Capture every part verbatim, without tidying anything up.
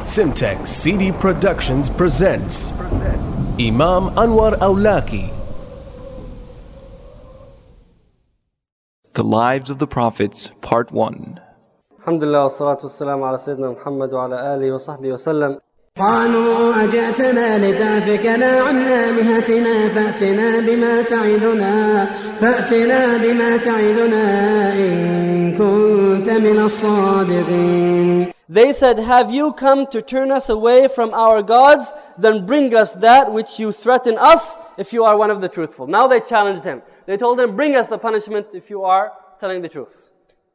Simtex C D Productions presents Imam Anwar Awlaki. The Lives of the Prophets, Part one. Alhamdulillah, wa salatu wa salam ala Sayyidina Muhammad wa ala alihi wa sahbihi wa sallam. قالوا أجئتنا لتأفكنا عن آلهتنا فأتنا بما تعدنا فأتنا بما تعدنا إن كنت من الصادقين. They said, have you come to turn us away from our gods? Then bring us that which you threaten us if you are one of the truthful. Now they challenged him. They told him, bring us the punishment if you are telling the truth.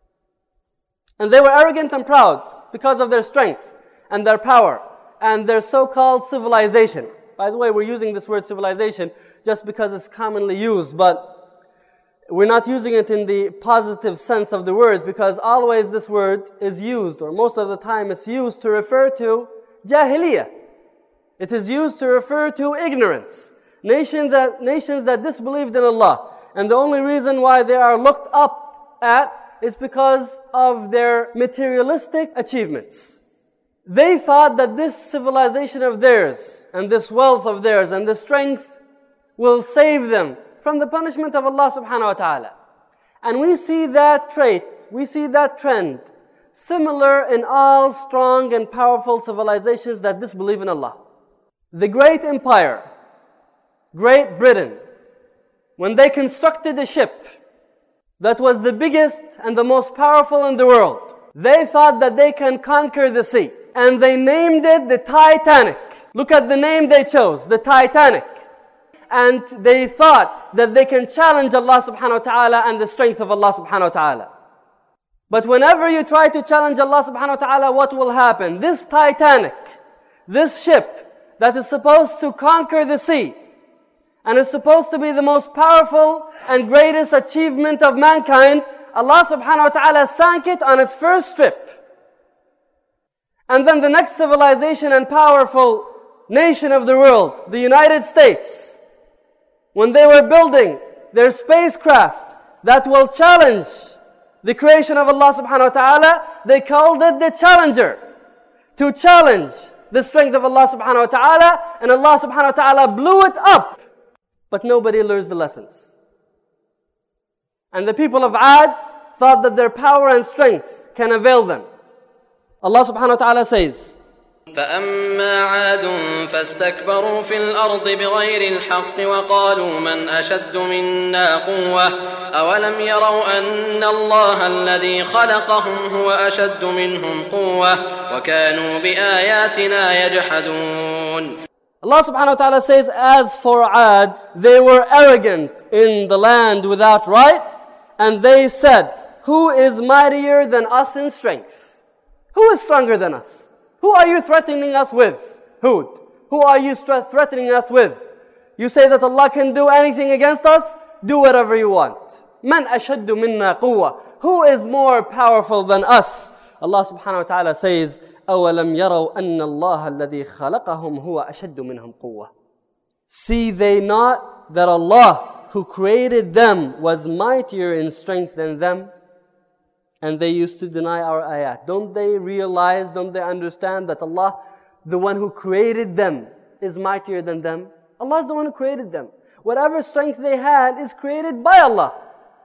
And they were arrogant and proud because of their strength and their power and their so-called civilization. By the way, we're using this word civilization just because it's commonly used, but we're not using it in the positive sense of the word, because always this word is used, or most of the time it's used to refer to jahiliyyah. It is used to refer to ignorance. Nations that, nations that disbelieved in Allah. And the only reason why they are looked up at is because of their materialistic achievements. They thought that this civilization of theirs, and this wealth of theirs, and this strength will save them from the punishment of Allah subhanahu wa ta'ala. And we see that trait, we see that trend, similar in all strong and powerful civilizations that disbelieve in Allah. The great empire, Great Britain, when they constructed a ship that was the biggest and the most powerful in the world, they thought that they can conquer the sea. And they named it the Titanic. Look at the name they chose, the Titanic. And they thought that they can challenge Allah subhanahu wa ta'ala and the strength of Allah subhanahu wa ta'ala. But whenever you try to challenge Allah subhanahu wa ta'ala, what will happen? This Titanic, this ship that is supposed to conquer the sea, and is supposed to be the most powerful and greatest achievement of mankind, Allah subhanahu wa ta'ala sank it on its first trip. And then the next civilization and powerful nation of the world, the United States, when they were building their spacecraft that will challenge the creation of Allah subhanahu wa ta'ala, they called it the Challenger, to challenge the strength of Allah subhanahu wa ta'ala, and Allah subhanahu wa ta'ala blew it up. But nobody learns the lessons. And the people of Ad thought that their power and strength can avail them. Allah subhanahu wa ta'ala says, فأما عاد فاستكبروا في الأرض بغير الحق وقالوا من أشد منا قوة أولم يروا أن الله الذي خلقهم هو أشد منهم قوة وكانوا بآياتنا يجحدون. Allah subhanahu wa ta'ala says, as for Ad, they were arrogant in the land without right, and they said, who is mightier than us in strength? Who is stronger than us? Who are you threatening us with? Hud. Who are you threatening us with? You say that Allah can do anything against us? Do whatever you want. Man ashaddu minna quwwa. Who is more powerful than us? Allah subhanahu wa ta'ala says, أَوَلَمْ يَرَوْا أَنَّ اللَّهَ الَّذِي خَلَقَهُمْ هُوَ أَشَدُّ مِنْهُمْ قُوَّةً. See they not that Allah who created them was mightier in strength than them? And they used to deny our ayat. Don't they realize, don't they understand that Allah, the one who created them, is mightier than them? Allah is the one who created them. Whatever strength they had is created by Allah.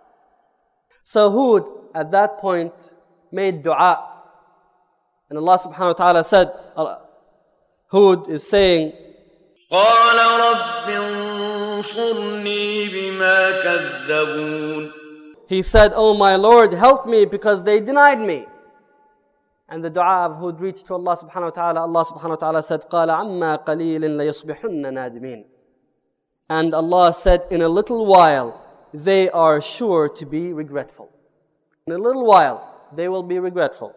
So Hud, at that point, made dua. And Allah subhanahu wa ta'ala said, Hud is saying, قَالَ رَبِّ انصُرْنِي بِمَا كَذَّبُونَ. He said, oh my Lord, help me because they denied me. And the dua of Hud reached to Allah subhanahu wa ta'ala. Allah subhanahu wa ta'ala said, قَالَ عَمَّا قَلِيلٍ لَيُصْبِحُنَّ نَادِمِينَ. And Allah said, in a little while, they are sure to be regretful. In a little while, they will be regretful.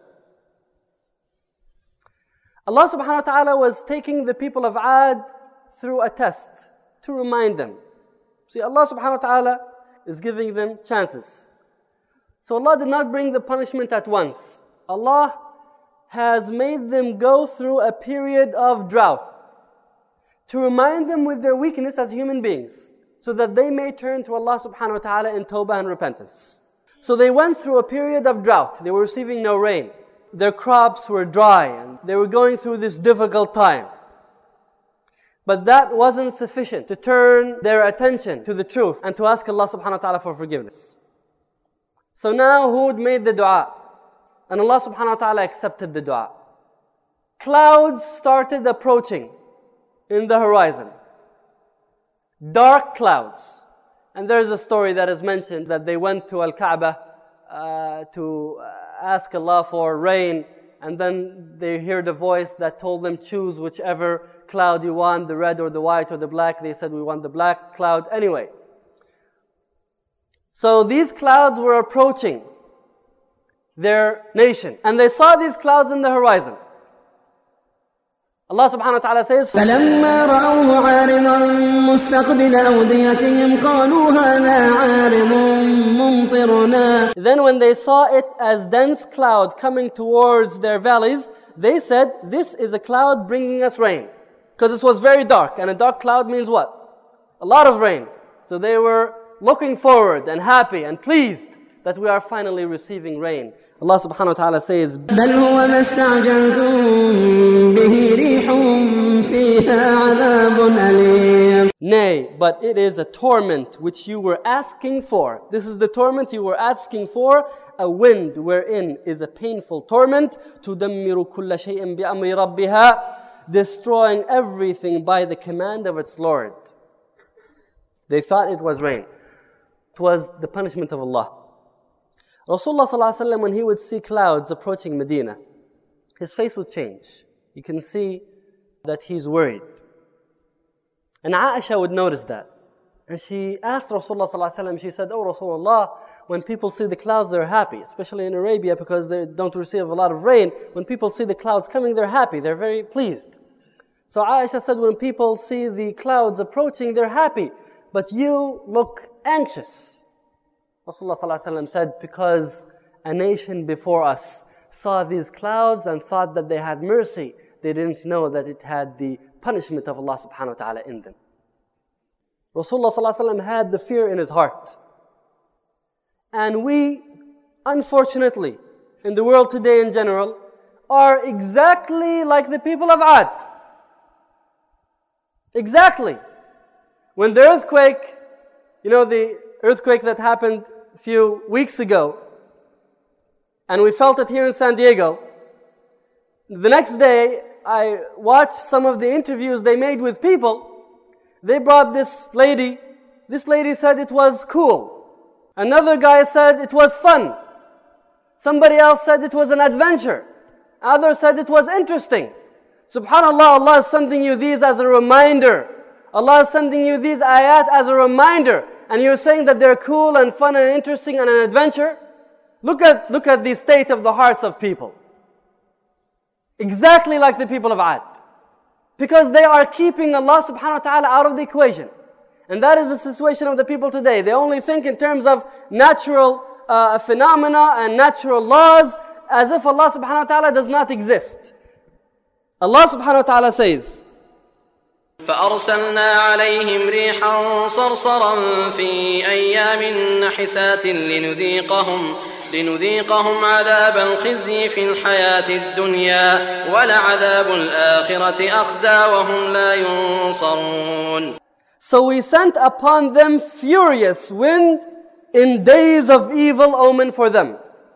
Allah subhanahu wa ta'ala was taking the people of Ad through a test to remind them. See, Allah subhanahu wa ta'ala is giving them chances. So Allah did not bring the punishment at once. Allah has made them go through a period of drought to remind them with their weakness as human beings, so that they may turn to Allah subhanahu wa ta'ala in tawbah and repentance. So they went through a period of drought. They were receiving no rain. their crops were dry and they were going through this difficult time. But that wasn't sufficient to turn their attention to the truth and to ask Allah subhanahu wa ta'ala for forgiveness. So now Hud made the dua, and Allah subhanahu wa ta'ala accepted the dua. Clouds started approaching in the horizon. Dark clouds. And there's a story that is mentioned that they went to Al-Kaaba uh, to ask Allah for rain, and then they heard a voice that told them, choose whichever cloud you want, the red or the white or the black. They said, we want the black cloud. Anyway, so these clouds were approaching their nation, and they saw these clouds in the horizon. Allah subhanahu wa ta'ala says, فَلَمَّا رَأَوْهُ عَارِضًا مُسْتَقْبِلَ أَوْدِيَتِهِمْ قَالُوا هَذَا عَارِضٌ مُمْطِرُنَا. Then when they saw it as dense cloud coming towards their valleys, they said, this is a cloud bringing us rain. Because this was very dark, and a dark cloud means what? A lot of rain. So they were looking forward and happy and pleased that we are finally receiving rain. Allah subhanahu wa ta'ala says, بَلْ هُوَ مَا اسْتَعْجَلْتُم بِهِ رِيحٌ فِيهَا عَذَابٌ أَلِيمٌ. Nay, but it is a torment which you were asking for. This is the torment you were asking for, a wind wherein is a painful torment, تُدَمِّرُ كُلَّ شَيْءٍ بِأَمْرِ رَبِّهَا, destroying everything by the command of its Lord. They thought it was rain. It was the punishment of Allah. Rasulullah sallallahu alaihi wasallam, when he would see clouds approaching Medina, his face would change. You can see that he's worried. And Aisha would notice that. And she asked Rasulullah sallallahu alaihi wasallam, she said, oh Rasulullah, when people see the clouds, they're happy, especially in Arabia because they don't receive a lot of rain. When people see the clouds coming, they're happy, they're very pleased. So Aisha said, when people see the clouds approaching, they're happy, but you look anxious. Rasulullah sallallahu alaihi wasallam said, because a nation before us saw these clouds and thought that they had mercy, they didn't know that it had the punishment of Allah subhanahu wa ta'ala in them. Rasulullah sallallahu alaihi wasallam had the fear in his heart. And we, unfortunately, in the world today in general, are exactly like the people of Ad. Exactly. When the earthquake, you know, the earthquake that happened a few weeks ago, and we felt it here in San Diego, the next day, I watched some of the interviews they made with people. They brought this lady. This lady said it was cool. Another guy said it was fun. Somebody else said it was an adventure. Others said it was interesting. Subhanallah, Allah is sending you these as a reminder. Allah is sending you these ayat as a reminder. And you're saying that they're cool and fun and interesting and an adventure? Look at, look at the state of the hearts of people. Exactly like the people of Ad. Because they are keeping Allah subhanahu wa ta'ala out of the equation. And that is the situation of the people today. They only think in terms of natural uh, phenomena and natural laws, as if Allah subhanahu wa ta'ala does not exist. Allah subhanahu wa ta'ala says, فأرسلنا عليهم ريحا صرصرا في أيام نحسات لنذيقهم لنذيقهم عذاب الخزي في الحياة الدنيا ولعذاب الآخرة أخزى وهم لا ينصرون. So we sent upon them furious wind in days of evil omen for them.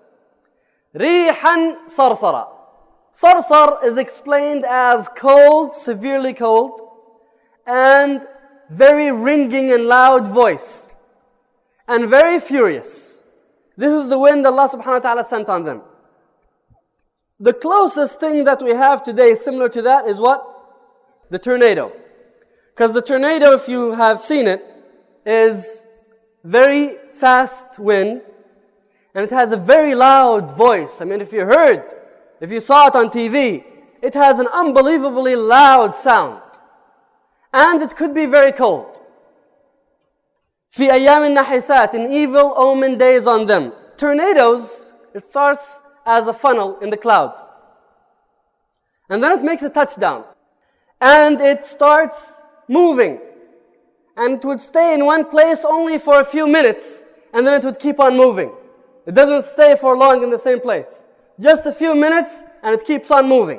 ريحا صرصرا. Sarsar is explained as cold, severely cold, and very ringing and loud voice, and very furious. This is the wind Allah subhanahu wa ta'ala sent on them. The closest thing that we have today similar to that is what? The tornado. Because the tornado, if you have seen it, is very fast wind, and it has a very loud voice. I mean, if you heard, if you saw it on T V, it has an unbelievably loud sound. And it could be very cold. في أيام النحسات, in evil omen days on them. Tornadoes, it starts as a funnel in the cloud. And then it makes a touchdown. And it starts moving. And it would stay in one place only for a few minutes. And then it would keep on moving. It doesn't stay for long in the same place. Just a few minutes and it keeps on moving.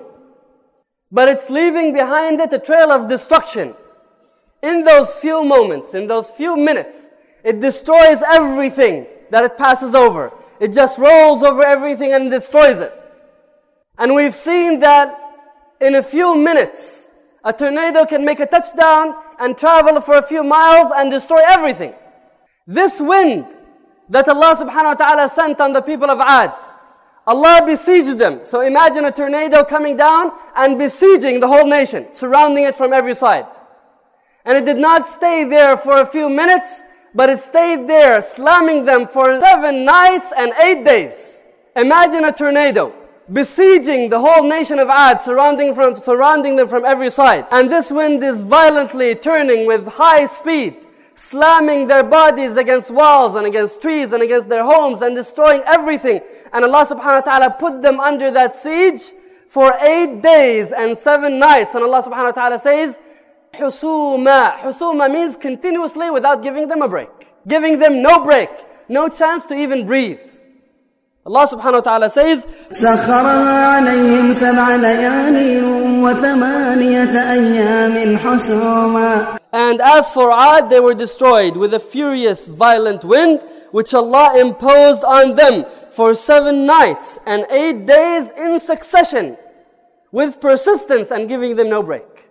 But it's leaving behind it a trail of destruction. In those few moments, in those few minutes, it destroys everything that it passes over. It just rolls over everything and destroys it. And we've seen that in a few minutes, a tornado can make a touchdown and travel for a few miles and destroy everything. This wind that Allah subhanahu wa ta'ala sent on the people of Ad, Allah besieged them. So imagine a tornado coming down and besieging the whole nation, surrounding it from every side. And it did not stay there for a few minutes, but it stayed there, slamming them for seven nights and eight days. Imagine a tornado besieging the whole nation of Ad, surrounding, from, surrounding them from every side. And this wind is violently turning with high speed, slamming their bodies against walls and against trees and against their homes and destroying everything. And Allah subhanahu wa ta'ala put them under that siege for eight days and seven nights. And Allah subhanahu wa ta'ala says, Husuma. Husuma means continuously without giving them a break. Giving them no break, no chance to even breathe. Allah subhanahu wa ta'ala says, سخرها عليهم سبع ليال وثمانية أيام حسوما. And as for Ad, they were destroyed with a furious, violent wind, which Allah imposed on them for seven nights and eight days in succession, with persistence and giving them no break.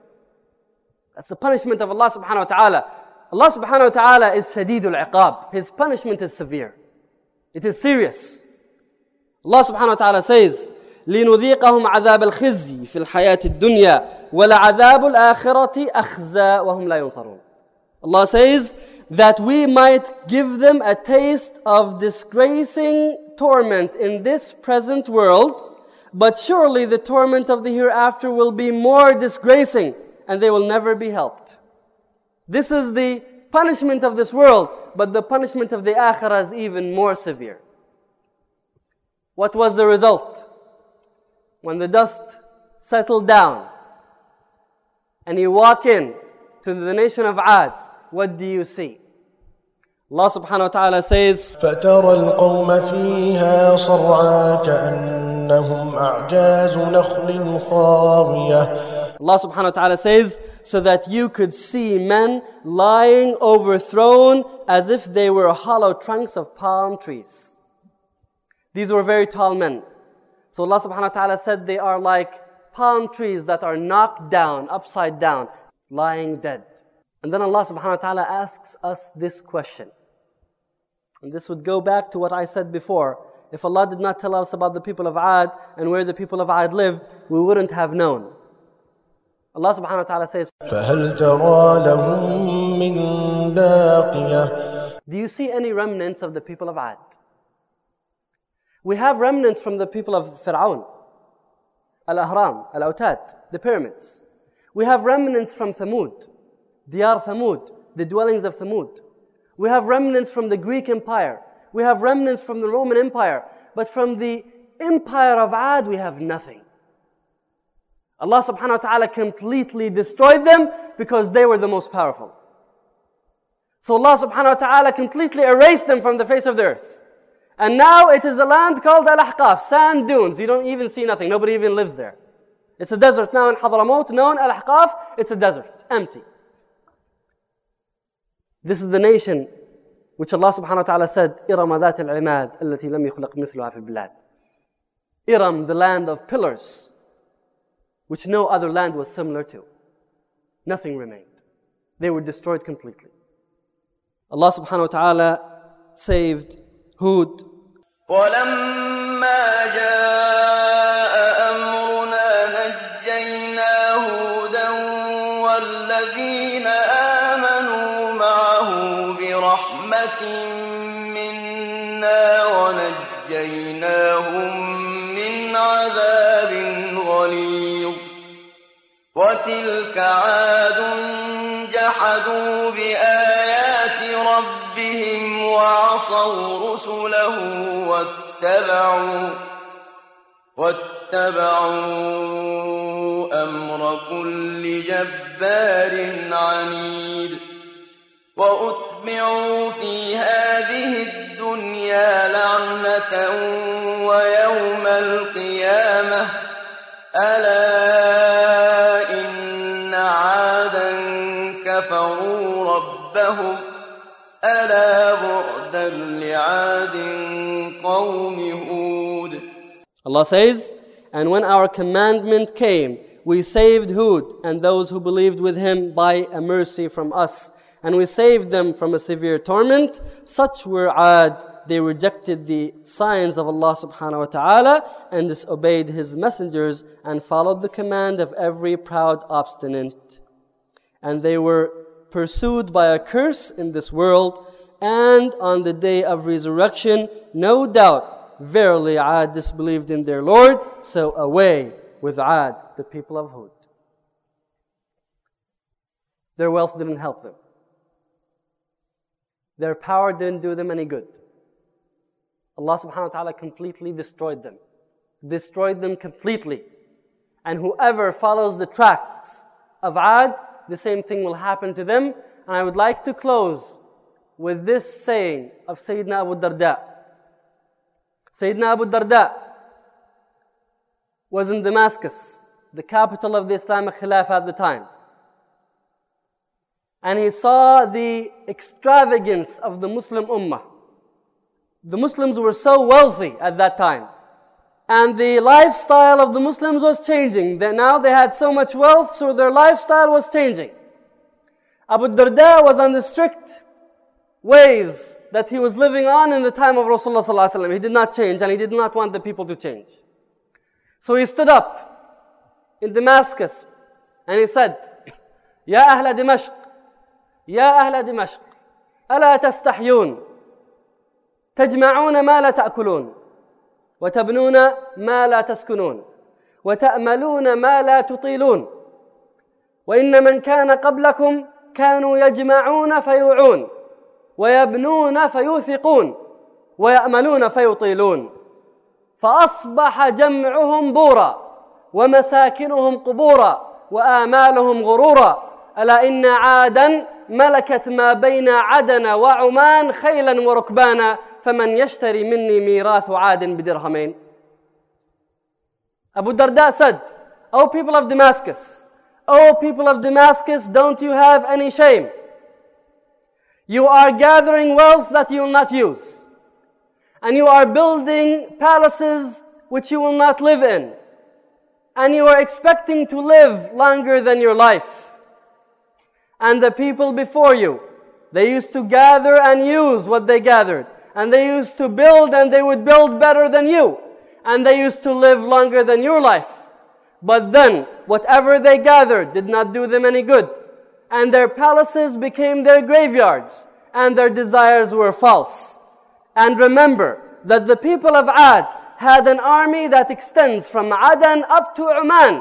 That's the punishment of Allah subhanahu wa ta'ala. Allah subhanahu wa ta'ala is Shadidul Iqab. His punishment is severe. It is serious. Allah subhanahu wa ta'ala says, لِنُذِيقَهُمْ عَذَابَ الْخِزْيِ فِي الْحَيَاةِ الدُّنْيَا وَلَعَذَابُ الْآخِرَةِ أَخْزَى وَهُمْ لَا يُنصَرُونَ. Allah says that we might give them a taste of disgracing torment in this present world, but surely the torment of the hereafter will be more disgracing and they will never be helped. This is the punishment of this world, but the punishment of the akhirah is even more severe. What was the result? When the dust settled down and you walk in to the nation of Ad, what do you see? Allah subhanahu wa ta'ala says, فَتَرَى الْقَوْمَ فِيهَا صَرْعَى كَأَنَّهُمْ أَعْجَازُ نَخْلٍ خَاوِيَةٍ. Allah subhanahu wa ta'ala says, so that you could see men lying overthrown as if they were hollow trunks of palm trees. These were very tall men. So Allah subhanahu wa ta'ala said they are like palm trees that are knocked down, upside down, lying dead. And then Allah subhanahu wa ta'ala asks us this question. And this would go back to what I said before. If Allah did not tell us about the people of Ad and where the people of Ad lived, we wouldn't have known. Allah subhanahu wa ta'ala says, فَهَلْ تَرَى لَهُم مِّن بَاقِيَةٍ. Do you see any remnants of the people of Ad? We have remnants from the people of Fir'aun, Al-Ahram, Al-Autad, the pyramids. We have remnants from Thamud, Diyar Thamud, the dwellings of Thamud. We have remnants from the Greek Empire. We have remnants from the Roman Empire. But from the empire of Ad, we have nothing. Allah subhanahu wa ta'ala completely destroyed them because they were the most powerful. So Allah subhanahu wa ta'ala completely erased them from the face of the earth. And now it is a land called Al-Ahqaf, sand dunes. You don't even see nothing. Nobody even lives there. It's a desert now in Hadramaut, known Al-Ahqaf. It's a desert, empty. This is the nation which Allah subhanahu wa ta'ala said, إِرَمَ ذَاتِ الْعِمَادِ الَّتِي لَمْ يُخْلَقْ مِثْلُهَا فِي الْبِلَادِ. Iram, the land of pillars, which no other land was similar to. Nothing remained. They were destroyed completely. Allah subhanahu wa ta'ala saved Hud. وَلَمَّا جَاءَ أَمْرُنَا نَجَّيْنَا هُودًا وَالَّذِينَ آمَنُوا مَعَهُ بِرَحْمَةٍ مِّنَّا وَنَجَّيْناهُم مِّنْ عَذَابٍ غَلِيظٍ. وَتِلْكَ عَادٌ جَحَدُوا بِآيَاتِ رَبِّهِمْ وَعَصَوْا رُسُلَهُ وَاتَّبَعُوا وَاتَّبَعُوا أَمْرَ كُلِّ جَبَّارٍ عَنِيدٍ. وَأُتْبِعُوا فِي هَٰذِهِ الدُّنْيَا الدنيا لعنة ويوم القيامة ألا إن عادا كفروا ربهم ألا بعدا لعاد قوم هود. Allah says, and when our commandment came, we saved Hud and those who believed with him by a mercy from us. And we saved them from a severe torment. Such were Ad. They rejected the signs of Allah subhanahu wa ta'ala and disobeyed His messengers and followed the command of every proud obstinate. And they were pursued by a curse in this world, and on the day of resurrection, no doubt, verily Ad disbelieved in their Lord, so away with Ad, the people of Hud. Their wealth didn't help them. Their power didn't do them any good. Allah subhanahu wa ta'ala completely destroyed them. Destroyed them completely. And whoever follows the tracks of Ad, the same thing will happen to them. And I would like to close with this saying of Sayyidina Abu Darda. Sayyidina Abu Darda was in Damascus, the capital of the Islamic Khilafah at the time. And he saw the extravagance of the Muslim Ummah. The Muslims were so wealthy at that time. And the lifestyle of the Muslims was changing. That now they had so much wealth, so their lifestyle was changing. Abu Darda was on the strict ways that he was living on in the time of Rasulullah sallallahu alaihi wasallam. He did not change, and he did not want the people to change. So he stood up in Damascus and he said, Ya Ahla Dimashq, Ya Ahla Dimashq, ألا تستحيون تجمعون ما لا تأكلون وتبنون ما لا تسكنون وتأملون ما لا تطيلون وإن من كان قبلكم كانوا يجمعون فيوعون ويبنون فيوثقون ويأملون فيطيلون فأصبح جمعهم بورا ومساكنهم قبورا وآمالهم غرورا ألا إن عادا ملكت ما بين عدن وعمان خيلا وركبانا فمن يشتري مني ميراث عاد بدرهمين. Abu Darda said, O people of Damascus, O people of Damascus, don't you have any shame? You are gathering wealth that you will not use. And you are building palaces which you will not live in. And you are expecting to live longer than your life. And the people before you, they used to gather and use what they gathered. And they used to build, and they would build better than you. And they used to live longer than your life. But then, whatever they gathered did not do them any good. And their palaces became their graveyards. And their desires were false. And remember that the people of Ad had an army that extends from Adan up to Oman.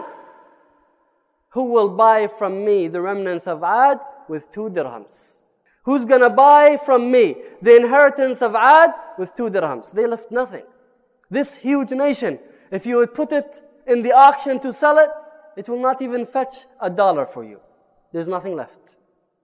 Who will buy from me the remnants of Ad with two dirhams? Who's going to buy from me the inheritance of Ad with two dirhams? They left nothing. This huge nation, if you would put it in the auction to sell it, it will not even fetch a dollar for you. There's nothing left.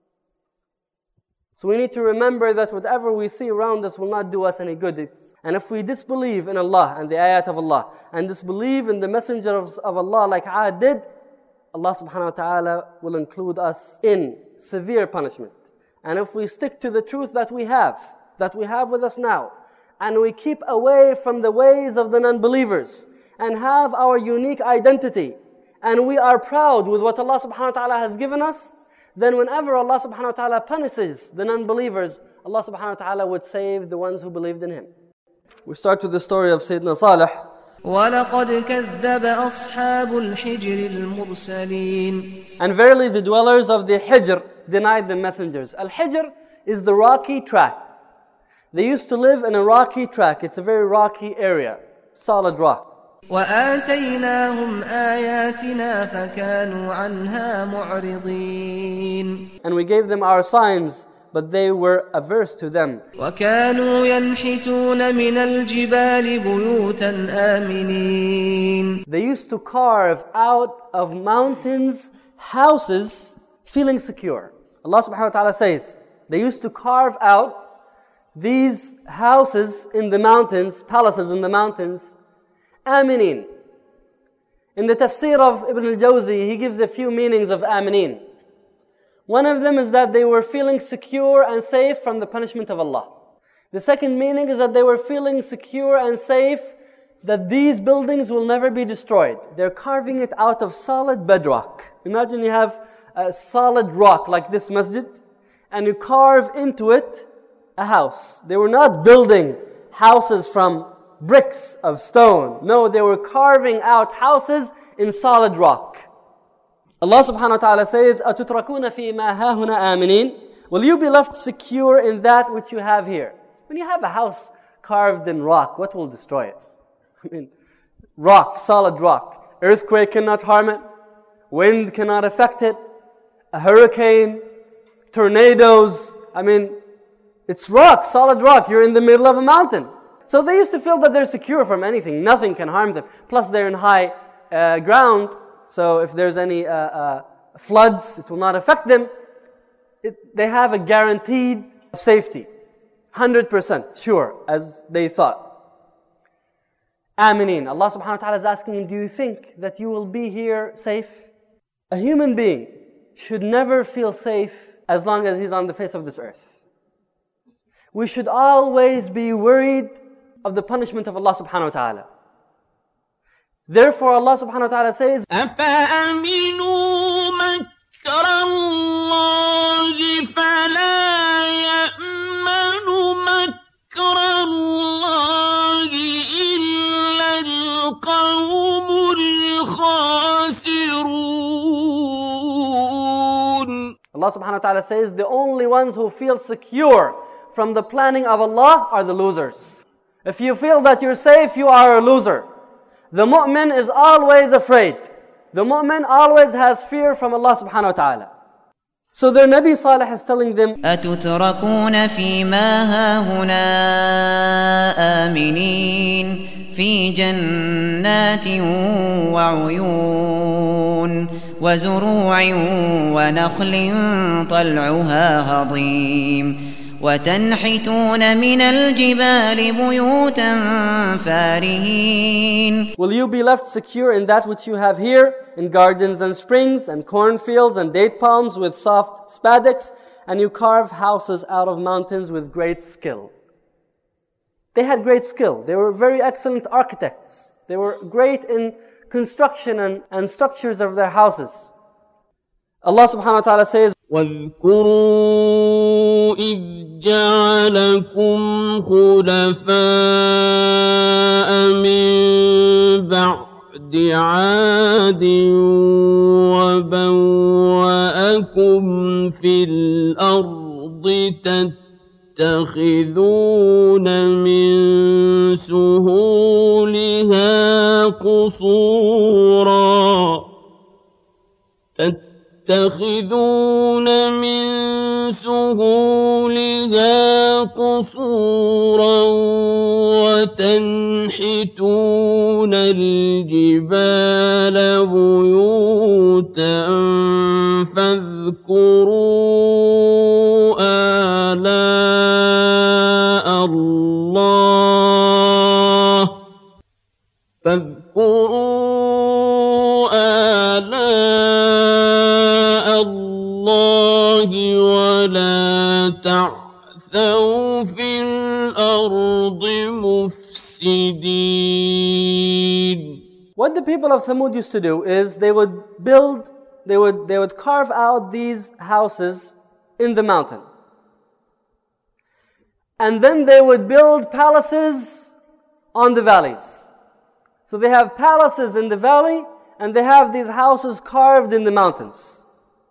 So we need to remember that whatever we see around us will not do us any good. It's, and if we disbelieve in Allah and the ayat of Allah, and disbelieve in the messenger of, of Allah like Ad did, Allah subhanahu wa ta'ala will include us in severe punishment. And if we stick to the truth that we have, that we have with us now, and we keep away from the ways of the non-believers, and have our unique identity, and we are proud with what Allah subhanahu wa ta'ala has given us, then whenever Allah subhanahu wa ta'ala punishes the non-believers, Allah subhanahu wa ta'ala would save the ones who believed in Him. We start with the story of Sayyidina Salih. وَلَقَدْ كَذَّبَ أَصْحَابُ الْحِجْرِ الْمُرْسَلِينَ. And verily the dwellers of the Hijr denied the messengers. Al-Hijr is the rocky track. They used to live in a rocky track. It's a very rocky area, solid rock. وَآتَيْنَاهُمْ آيَاتِنَا فَكَانُوا عَنْهَا مُعْرِضِينَ. And we gave them our signs, but they were averse to them. وَكَانُوا يَنْحِتُونَ مِنَ الْجِبَالِ بُيُوتًا آمِنِينَ. They used to carve out of mountains houses feeling secure. Allah subhanahu wa ta'ala says, they used to carve out these houses in the mountains, palaces in the mountains, aminin. In the tafsir of Ibn al-Jawzi, he gives a few meanings of aminin. One of them is that they were feeling secure and safe from the punishment of Allah. The second meaning is that they were feeling secure and safe that these buildings will never be destroyed. They're carving it out of solid bedrock. Imagine you have a solid rock like this masjid, and you carve into it a house. They were not building houses from bricks of stone. No, they were carving out houses in solid rock. Allah subhanahu wa ta'ala says, أَتُتْرَكُونَ فِي مَا هَاهُنَا آمِنِينَ. Will you be left secure in that which you have here? When you have a house carved in rock, what will destroy it? I mean, rock, solid rock. Earthquake cannot harm it. Wind cannot affect it. A hurricane, tornadoes. I mean, it's rock, solid rock. You're in the middle of a mountain. So they used to feel that they're secure from anything. Nothing can harm them. Plus they're in high uh, ground. So if there's any uh, uh, floods, it will not affect them. It, they have a guaranteed safety. one hundred percent sure, as they thought. Aminin. Allah subhanahu wa ta'ala is asking him, do you think that you will be here safe? A human being should never feel safe as long as he's on the face of this earth. We should always be worried of the punishment of Allah subhanahu wa ta'ala. Therefore Allah subhanahu wa ta'ala says, أَفَأَمِنُوا مَكْرَ اللَّهِ فَلَا يَأْمَنُ مَكْرَ اللَّهِ إِلَّا الْقَوْمُ الْخَاسِرُونَ. Allah subhanahu wa ta'ala says, the only ones who feel secure from the planning of Allah are the losers. If you feel that you're safe, you are a loser. The mu'min is always afraid. The mu'min always has fear from Allah subhanahu wa ta'ala. So their Nabi Salih is telling them, أَتُتْرَكُونَ فِي مَا هَاهُنَا آمِنِينَ فِي جَنَّاتٍ وَعُيُونٍ وَزُرُوعٍ وَنَخْلٍ طَلْعُهَا هَضِيمٌ وَتَنْحِتُونَ مِنَ الْجِبَالِ بُيُوتًا فَارِهِينَ. Will you be left secure in that which you have here, in gardens and springs and cornfields and date palms with soft spadix, and you carve houses out of mountains with great skill? They had great skill. They were very excellent architects. They were great in construction and, and structures of their houses. Allah subhanahu wa ta'ala says, وَاذْكُرُوا إِذْ جَعَلَكُمْ خُلَفَاءَ مِنْ بَعْدِ عَادٍ وَبَوَّأَكُمْ فِي الْأَرْضِ تَتَّخِذُونَ مِنْ سُهُولِهَا قُصُورًا تَتَّخِذُونَ مِنْ سُهُولِهَا قُصُورًا وَتَنْحِتُونَ الْجِبَالَ بُيُوتًا فَاذْكُرُوا آلَاءَ اللَّهِ فاذكروا آلاء الله ولا تعثوا في الأرض مفسدين. What the people of Thamud used to do is they would build, they would, they would carve out these houses in the mountain. And then they would build palaces on the valleys. So they have palaces in the valley and they have these houses carved in the mountains.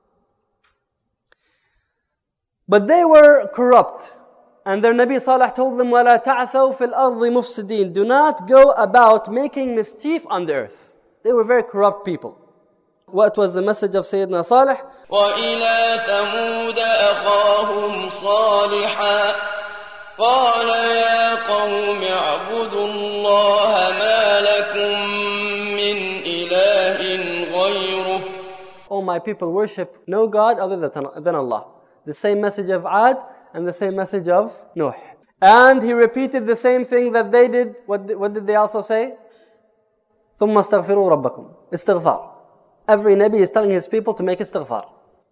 But they were corrupt. And their Nabi Salih told them, وَلَا تَعْثَوْا فِي الْأَرْضِ مُفْسِدِينَ. Do not go about making mischief on the earth. They were very corrupt people. What was the message of Sayyidina Salih? وَإِلَى ثَمُودَ أَخَاهُمْ صَالِحًا قَالَ يَا قَوْمِ اعْبُدُوا اللَّهَ مَا لَكُمْ مِنْ إِلَهٍ غَيْرُهُ. Oh, my people, worship no God other than Allah. The same message of Ad and the same message of Nuh. And he repeated the same thing that they did. What did, what did they also say? ثُمَّ اسْتَغْفِرُوا رَبَّكُمْ. Istighfar. Every Nabi is telling his people to make istighfar.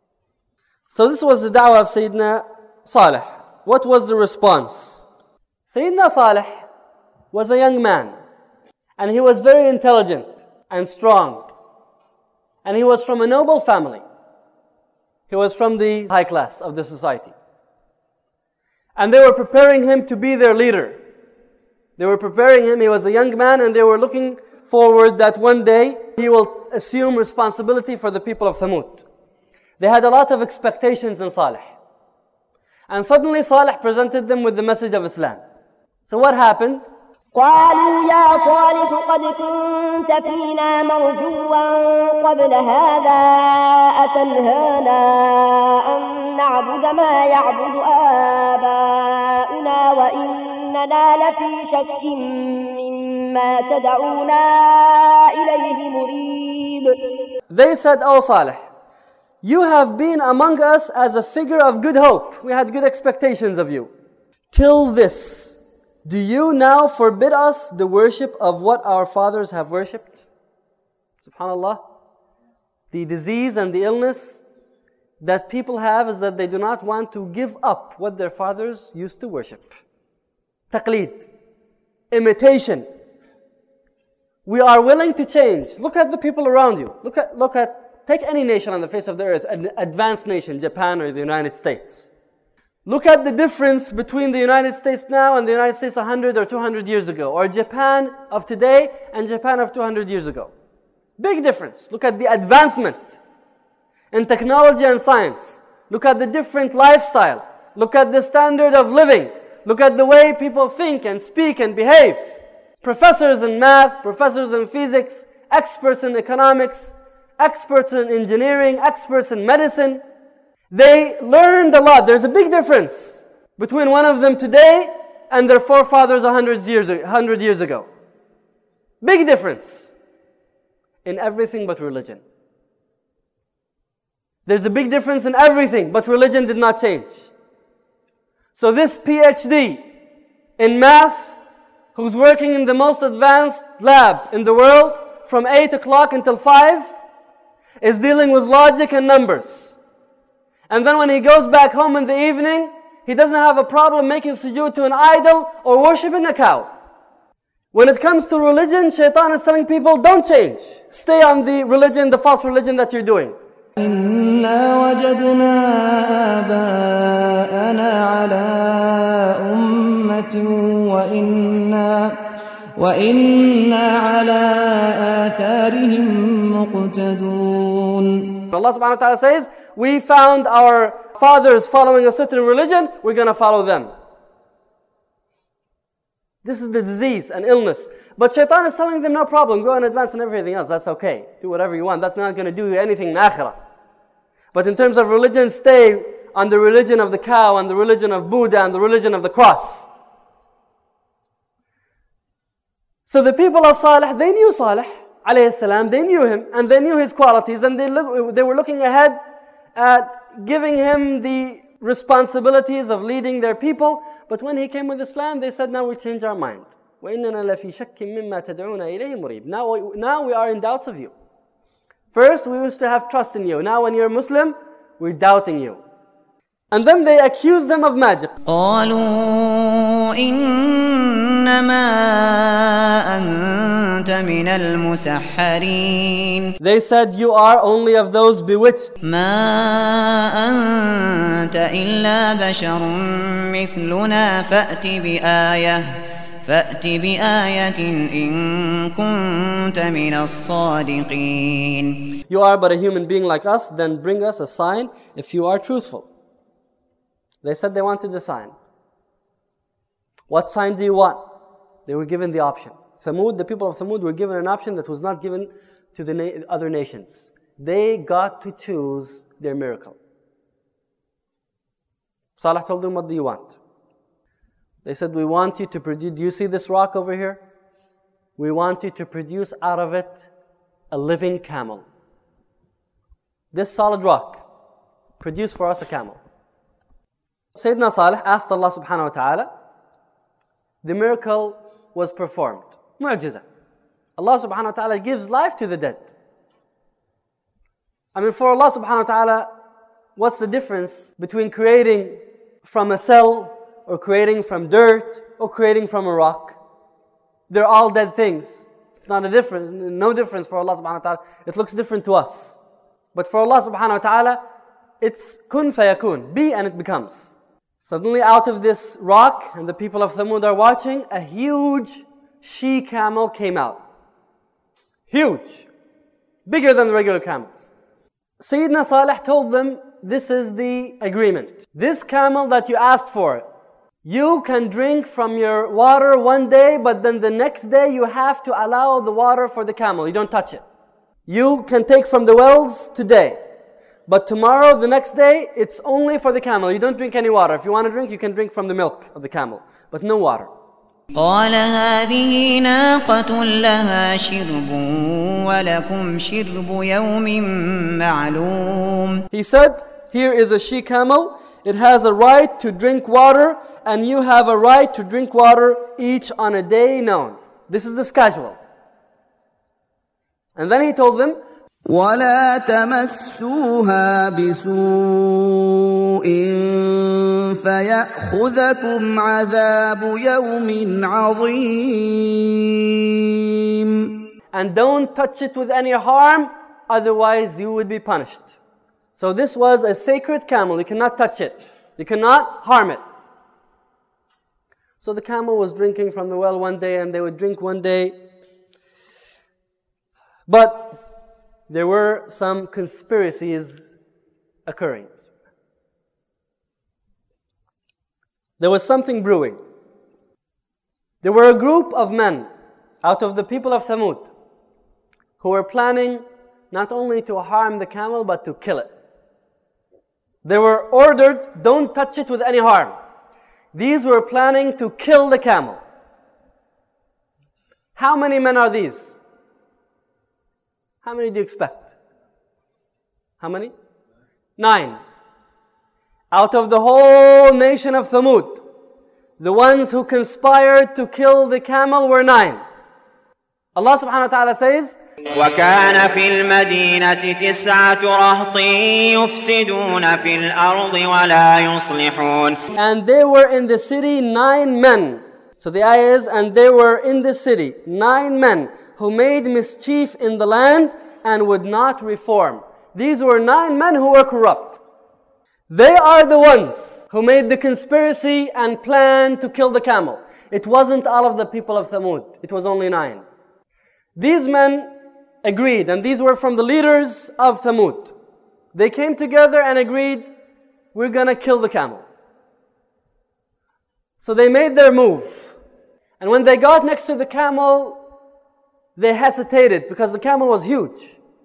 So this was the da'wah of Sayyidina Salih. What was the response? Sayyidina Salih was a young man. And he was very intelligent and strong. And he was from a noble family. He was from the high class of the society. And they were preparing him to be their leader. They were preparing him. He was a young man, and they were looking forward that one day he will assume responsibility for the people of Thamud. They had a lot of expectations in Salih. And suddenly Salih presented them with the message of Islam. So what happened? قالوا يا صالح قد كنت فينا مرجوا قبل هذا أتنهانا أن نعبد ما يعبد آباؤنا وإننا لفي شك مما تدعونا إليه مريب. They said, "O Salih, you have been among us as a figure of good hope. We had good expectations of you. Till this, do you now forbid us the worship of what our fathers have worshipped?" SubhanAllah. The disease and the illness that people have is that they do not want to give up what their fathers used to worship. Taqleed. Imitation. We are willing to change. Look at the people around you. Look at, look at, take any nation on the face of the earth, an advanced nation, Japan or the United States. Look at the difference between the United States now and the United States one hundred or two hundred years ago, or Japan of today and Japan of two hundred years ago. Big difference. Look at the advancement in technology and science. Look at the different lifestyle. Look at the standard of living. Look at the way people think and speak and behave. Professors in math, professors in physics, experts in economics, experts in engineering, experts in medicine. They learned a lot. There's a big difference between one of them today and their forefathers one hundred years, one hundred years ago. Big difference in everything but religion. There's a big difference in everything, but religion did not change. So this PhD in math, who's working in the most advanced lab in the world from eight o'clock until five, is dealing with logic and numbers. And then when he goes back home in the evening, he doesn't have a problem making sujood to an idol or worshipping a cow. When it comes to religion, Shaitan is telling people, don't change. Stay on the religion, the false religion that you're doing. إِنَّا وَجَدْنَا آبَاءَنَا عَلَىٰ أُمَّةٍ وَإِنَّا وَإِنَّا عَلَىٰ آثَارِهِمْ مُقْتَدُونَ. Allah subhanahu wa ta'ala says, we found our fathers following a certain religion, we're going to follow them. This is the disease and illness. But Shaitan is telling them, no problem, go and advance in everything else, that's okay. Do whatever you want, that's not going to do you anything in akhirah. But in terms of religion, stay on the religion of the cow, and the religion of Buddha, and the religion of the cross. So the people of Salih, they knew Salih alayhi salam, they knew him, and they knew his qualities, and they, look, they were looking ahead at giving him the responsibilities of leading their people. But when he came with Islam, they said, now we change our mind. وَإِنَّنَا لَفِي شَكٍّ مِّمَّا تَدْعُونَ إِلَيْهِ مُرِيبٍ. Now, now we are in doubts of you. First, we used to have trust in you. Now when you're Muslim, we're doubting you. And then they accused them of magic. قالوا إنما أنت من المسحرين. They said, you are only of those bewitched. ما أنت إلا بشر مثلنا فأت بآية فأت بآية إن كنت من الصادقين. You are but a human being like us, then bring us a sign if you are truthful. They said they wanted a sign. What sign do you want? They were given the option. Thamud, the people of Thamud were given an option that was not given to the na- other nations. They got to choose their miracle. Salih told them, what do you want? They said, we want you to produce, do you see this rock over here? We want you to produce out of it a living camel. This solid rock, produce for us a camel. Sayyidina Salih asked Allah subhanahu wa ta'ala the miracle was performed. Mu'jiza. Allah subhanahu wa ta'ala gives life to the dead. I mean, for Allah subhanahu wa ta'ala, what's the difference between creating from a cell, or creating from dirt, or creating from a rock? They're all dead things. It's not a difference, no difference for Allah subhanahu wa ta'ala. It looks different to us. But for Allah subhanahu wa ta'ala, it's kun fayakun, be and it becomes. Suddenly out of this rock, and the people of Thamud are watching, a huge she-camel came out. Huge. Bigger than the regular camels. Sayyidina Salih told them, this is the agreement. This camel that you asked for, you can drink from your water one day, but then the next day you have to allow the water for the camel. You don't touch it. You can take from the wells today, but tomorrow, the next day, it's only for the camel. You don't drink any water. If you want to drink, you can drink from the milk of the camel, but no water. قال هذه ناقة لها شرب ولكم شرب يوم معلوم. He said, here is a she-camel. It has a right to drink water, and you have a right to drink water each on a day known. This is the schedule. And then he told them, ولا تمسوها بسوء فيأخذكم عذاب يوم عظيم. And don't touch it with any harm, otherwise you would be punished. So this was a sacred camel. You cannot touch it. You cannot harm it. So the camel was drinking from the well one day, and they would drink one day. But there were some conspiracies occurring. There was something brewing. There were a group of men out of the people of Thamud who were planning not only to harm the camel, but to kill it. They were ordered, don't touch it with any harm. These were planning to kill the camel. How many men are these? How many do you expect? How many? Nine. Out of the whole nation of Thamud, the ones who conspired to kill the camel were nine. Allah subhanahu wa ta'ala says, وَكَانَ فِي الْمَدِينَةِ تِسْعَةُ رَهْطٍ يُفْسِدُونَ فِي الْأَرْضِ وَلَا يُصْلِحُونَ. And there were in the city nine men. So the ayah is, and there were in the city nine men who made mischief in the land and would not reform. These were nine men who were corrupt. They are the ones who made the conspiracy and planned to kill the camel. It wasn't all of the people of Thamud. It was only nine. These men agreed, and these were from the leaders of Thamud. They came together and agreed, we're gonna kill the camel. So they made their move. And when they got next to the camel, they hesitated because the camel was huge.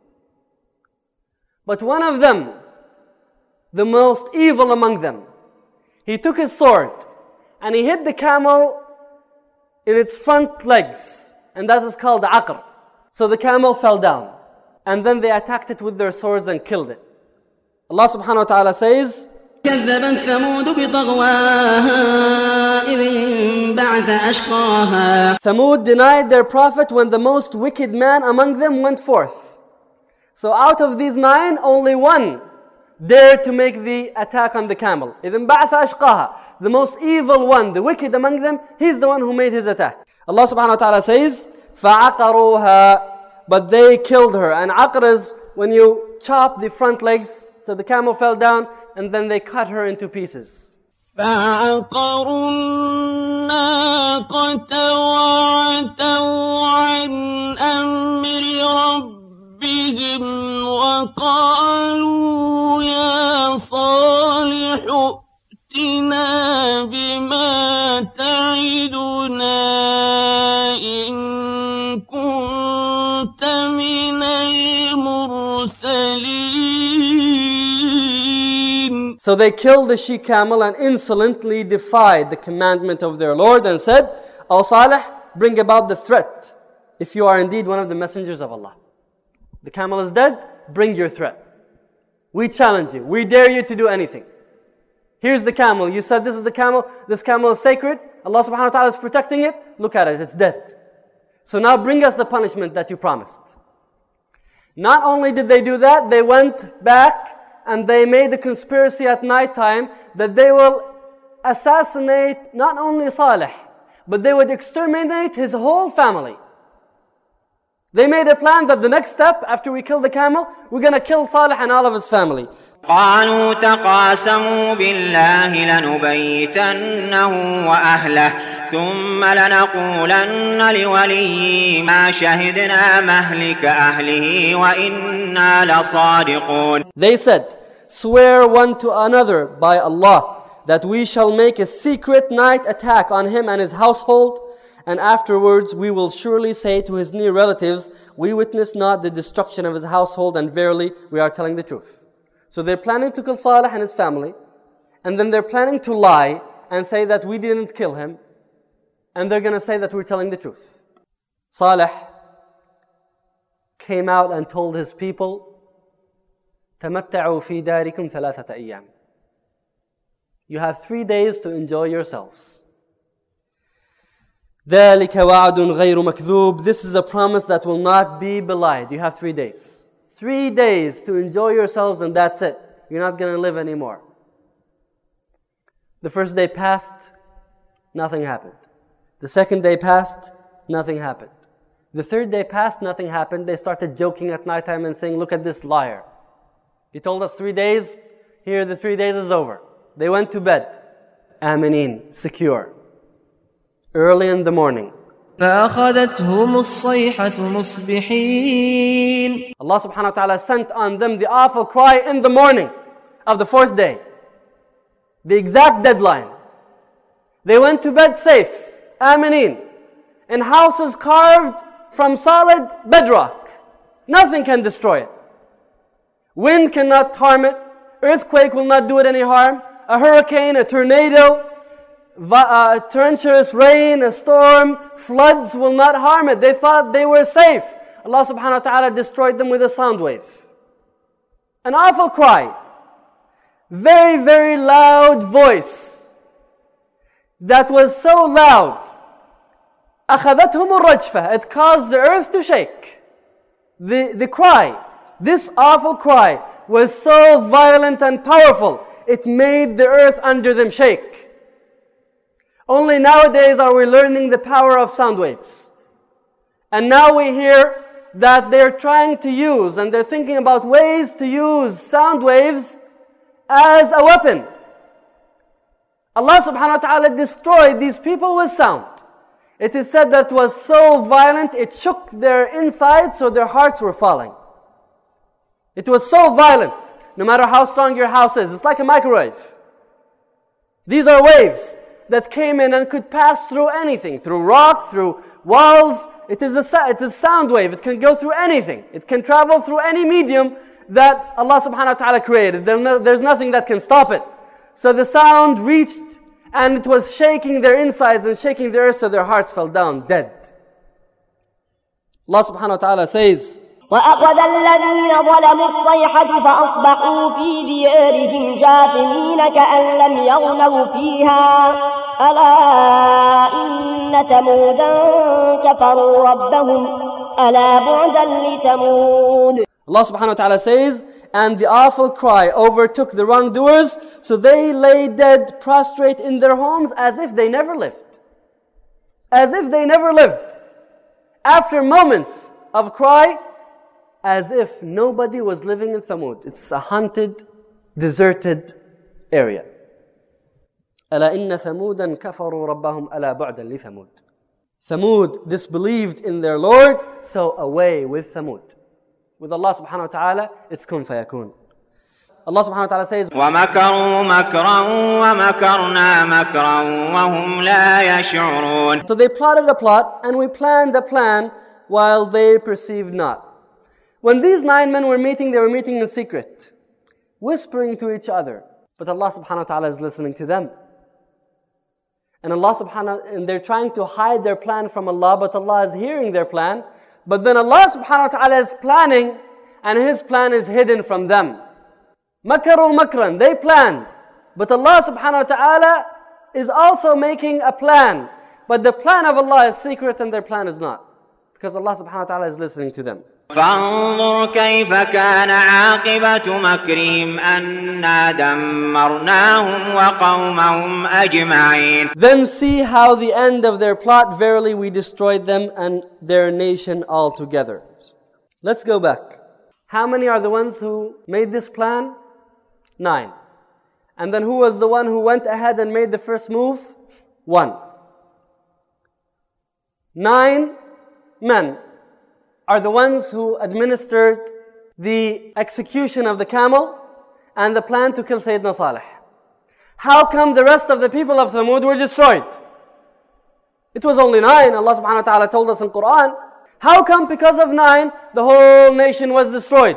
But one of them, the most evil among them, he took his sword and he hit the camel in its front legs. And that is called aqr. So the camel fell down. And then they attacked it with their swords and killed it. Allah subhanahu wa ta'ala says, كذبت ثمود بطغواها إذ انبعث أشقاها. Thamud denied their prophet when the most wicked man among them went forth. So out of these nine, only one dared to make the attack on the camel. إذ انبعث أشقاها. The most evil one, the wicked among them, he's the one who made his attack. Allah subhanahu wa ta'ala says, فَعَقَرُوهَا. But they killed her. And aqr is when you chop the front legs. So the camel fell down, and then they cut her into pieces. فَعَقَرُوا النَّاقَةَ وَعَتَوْا عَنْ أَمْرِ رَبِّهِمْ وَقَالُوا يَا صَالِحُ ائْتِنَا بِمَا تَعِدُنَا إِن كُنتَ مِنَ الْمُرْسَلِينَ. So they killed the she-camel and insolently defied the commandment of their Lord and said, O Salih, bring about the threat, if you are indeed one of the messengers of Allah. The camel is dead, bring your threat. We challenge you, we dare you to do anything. Here's the camel. You said this is the camel. This camel is sacred. Allah subhanahu wa ta'ala is protecting it. Look at it. It's dead. So now bring us the punishment that you promised. Not only did they do that, they went back and they made a conspiracy at night time that they will assassinate not only Salih, but they would exterminate his whole family. They made a plan that the next step, after we kill the camel, we're going to kill Salih and all of his family. قالوا تقاسموا بالله لنبيتنه وأهله ثم لنقولن لوليه ما شهدنا مهلك أهله وإنا لصادقون. They said, swear one to another by Allah that we shall make a secret night attack on him and his household, and afterwards we will surely say to his near relatives, we witness not the destruction of his household, and verily we are telling the truth. So they're planning to kill Salih and his family, and then they're planning to lie and say that we didn't kill him, and they're going to say that we're telling the truth. Salih came out and told his people, تَمَتَّعُوا فِي دَارِكُمْ ثَلَاثَةَ أَيَّامٍ. You have three days to enjoy yourselves. ذَلِكَ وَعْدٌ غَيْرُ مَكْذُوبٍ. This is a promise that will not be belied. You have three days. Three days to enjoy yourselves, and that's it. You're not going to live anymore. The first day passed, nothing happened. The second day passed, nothing happened. The third day passed, nothing happened. They started joking at nighttime and saying, look at this liar. He told us three days, here the three days is over. They went to bed, aminin, secure. Early in the morning, فأخذتهم الصيحة مصبحين. Allah subhanahu wa ta'ala sent on them the awful cry in the morning of the fourth day. The exact deadline. They went to bed safe, aminin, in houses carved from solid bedrock. Nothing can destroy it. Wind cannot harm it. Earthquake will not do it any harm. A hurricane, a tornado, a torrentious rain, a storm, floods will not harm it. They thought they were safe. Allah subhanahu wa ta'ala destroyed them with a sound wave. An awful cry. Very, very loud voice. That was so loud. أخذتهم الرجفة. It caused the earth to shake. The, the cry, this awful cry was so violent and powerful. It made the earth under them shake. Only nowadays are we learning the power of sound waves. And now we hear that they're trying to use, and they're thinking about ways to use sound waves as a weapon. Allah subhanahu wa ta'ala destroyed these people with sound. It is said that it was so violent, it shook their insides so their hearts were falling. It was so violent, no matter how strong your house is. It's like a microwave. These are waves that came in and could pass through anything, through rock, through walls. It is a, it is a sound wave. It can go through anything. It can travel through any medium that Allah subhanahu wa ta'ala created. There no, there's nothing that can stop it. So the sound reached and it was shaking their insides and shaking the earth, so their hearts fell down dead. Allah subhanahu wa ta'ala says, وأخذ الذين ظلموا الصيحة فأصبحوا في ديارهم جاثمين كأن لم يغنوا فيها ألا إن ثمودا كفروا ربهم ألا بعدا لثمود. Allah subhanahu wa ta'ala says, and the awful cry overtook the wrongdoers, so they lay dead, prostrate in their homes as if they never lived. As if they never lived. After moments of cry, as if nobody was living in Thamud. It's a haunted, deserted area. أَلَا إِنَّ ثَمُودًا كَفَرُوا رَبَّهُمْ أَلَا بُعْدًا لِثَمُودٍ. Thamud disbelieved in their Lord, so away with Thamud. With Allah subhanahu wa ta'ala, it's kun fayakun. Allah subhanahu wa ta'ala says, وَمَكَرُوا مَكْرًا وَمَكَرْنَا مَكْرًا وَهُمْ لَا يَشْعُرُونَ. So they plotted a plot, and we planned a plan while they perceived not. When these nine men were meeting, they were meeting in secret, whispering to each other. But Allah subhanahu wa ta'ala is listening to them. And Allah subhanahu and they're trying to hide their plan from Allah, but Allah is hearing their plan. But then Allah subhanahu wa ta'ala is planning, and His plan is hidden from them. Makaru makran, they planned. But Allah subhanahu wa ta'ala is also making a plan. But the plan of Allah is secret and their plan is not. Because Allah subhanahu wa ta'ala is listening to them. فانظر كيف كان عاقبة مكرهم أنا دمرناهم وقومهم أجمعين. Then see how the end of their plot, verily we destroyed them and their nation altogether. Let's go back. How many are the ones who made this plan? Nine. And then who was the one who went ahead and made the first move? One. Nine men are the ones who administered the execution of the camel and the plan to kill Sayyidina Salih. How come the rest of the people of Thamud were destroyed? It was only nine. Allah subhanahu wa ta'ala told us in Quran. How come because of nine, the whole nation was destroyed?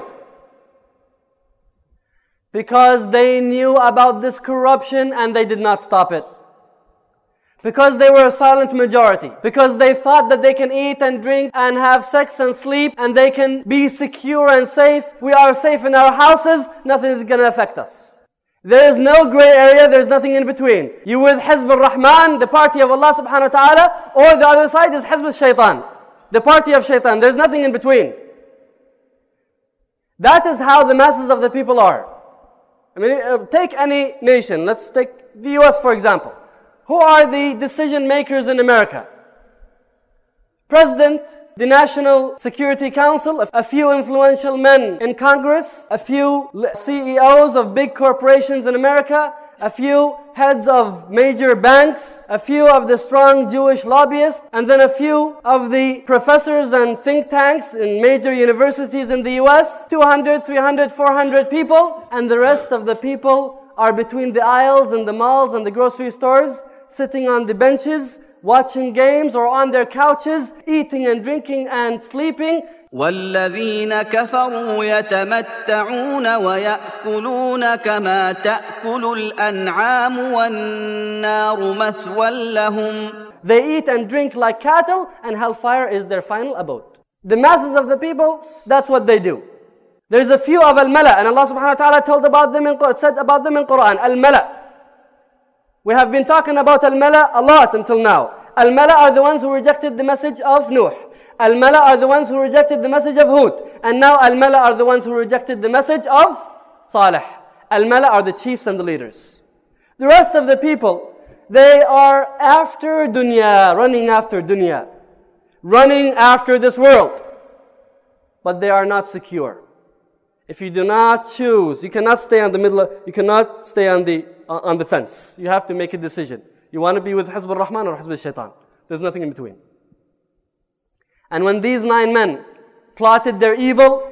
Because they knew about this corruption and they did not stop it. Because they were a silent majority. Because they thought that they can eat and drink and have sex and sleep and they can be secure and safe. We are safe in our houses. Nothing is going to affect us. There is no gray area. There is nothing in between. You with Hizb al-Rahman, the party of Allah subhanahu wa ta'ala, or the other side is Hizb al-Shaytan, the party of Shaitan. There is nothing in between. That is how the masses of the people are. I mean, take any nation. Let's take the U S for example. Who are the decision makers in America? President, the National Security Council, a few influential men in Congress, a few C E Os of big corporations in America, a few heads of major banks, a few of the strong Jewish lobbyists, and then a few of the professors and think tanks in major universities in the U S, two hundred, three hundred, four hundred people, and the rest of the people are between the aisles and the malls and the grocery stores, sitting on the benches, watching games or on their couches, eating and drinking and sleeping. والذين كفروا يتمتعون ويأكلون كما تأكل الأنعام والنار مثوى لهم. They eat and drink like cattle and hellfire is their final abode. The masses of the people, that's what they do. There's a few of al-mala and Allah subhanahu wa ta'ala told about them in, said about them in Quran, al-mala. We have been talking about al-mala a lot until now. Al-mala are the ones who rejected the message of Nuh. Al-mala are the ones who rejected the message of Hud. And now al-mala are the ones who rejected the message of Salih. Al-mala are the chiefs and the leaders. The rest of the people, they are after dunya, running after dunya, running after this world. But they are not secure. If you do not choose, you cannot stay on the middle, of, you cannot stay on the on the fence. You have to make a decision. You want to be with Hizb al-Rahman or Hizb al-Shaytan. There's nothing in between. And when these nine men plotted their evil,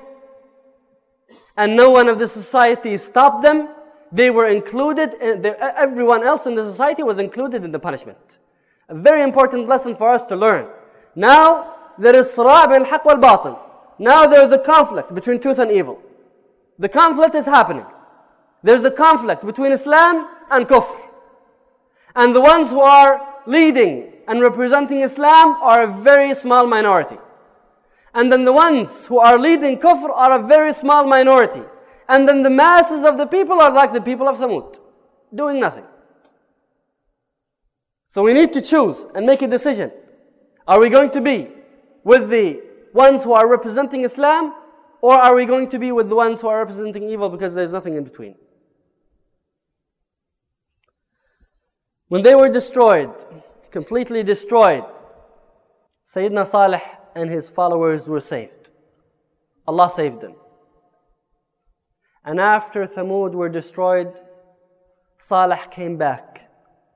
and no one of the society stopped them, they were included, in the, everyone else in the society was included in the punishment. A very important lesson for us to learn. Now, there is صراع بين الحق والباطل. Now there is a conflict between truth and evil. The conflict is happening. There's a conflict between Islam and Kufr. And the ones who are leading and representing Islam are a very small minority. And then the ones who are leading Kufr are a very small minority. And then the masses of the people are like the people of Thamud, doing nothing. So we need to choose and make a decision. Are we going to be with the ones who are representing Islam, or are we going to be with the ones who are representing evil, because there's nothing in between? When they were destroyed, completely destroyed, Sayyidina Salih and his followers were saved. Allah saved them. And after Thamud were destroyed, Salih came back.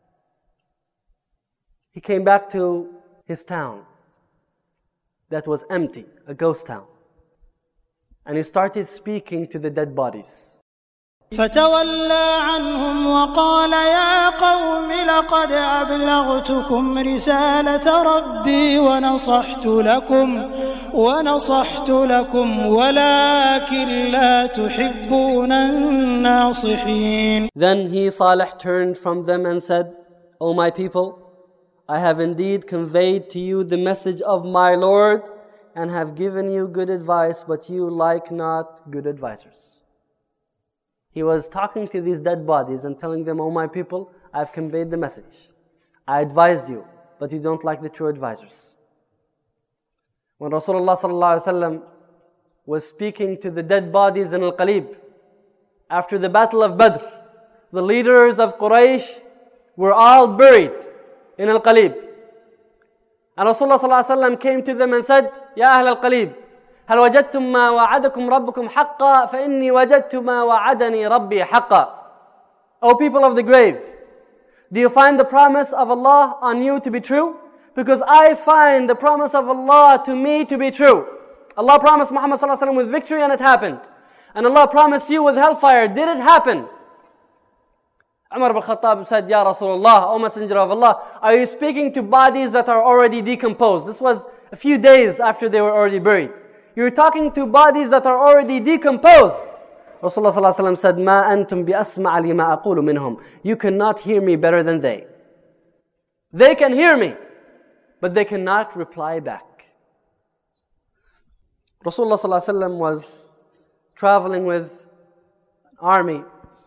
He came back to his town that was empty, a ghost town. And he started speaking to the dead bodies. فتولى عنهم وقال يا قوم لقد أبلغتكم رسالة ربي ونصحت لكم ونصحت لكم ولكن لا تحبون الناصحين. Then he, Salih, turned from them and said, O my people, I have indeed conveyed to you the message of my Lord and have given you good advice, but you like not good advisors. He was talking to these dead bodies and telling them, "Oh my people, I've conveyed the message. I advised you, but you don't like the true advisors." When Rasulullah sallallahu alaihi wasallam was speaking to the dead bodies in Al-Qalib, after the battle of Badr, the leaders of Quraysh were all buried in Al-Qalib. And Rasulullah sallallahu alaihi wasallam came to them and said, "Ya Ahl Al-Qalib, هل وجدتم ما وعدكم ربكم حقا فإني وجدت ما وعدني ربي حقا." O people of the grave, do you find the promise of Allah on you to be true? Because I find the promise of Allah to me to be true. Allah promised Muhammad sallallahu alaihi wasallam with victory and it happened. And Allah promised you with hellfire. Did it happen? Umar ibn Khattab said, "Ya Rasulullah, O Messenger of Allah, are you speaking to bodies that are already decomposed?" This was a few days after they were already buried. You're talking to bodies that are already decomposed. Rasulullah sallallahu alaihi wasallam said, "Ma antum bi asma'a lima aqulu minhum." You cannot hear me better than they. They can hear me, but they cannot reply back. Rasulullah sallallahu alaihi wasallam was traveling with an army,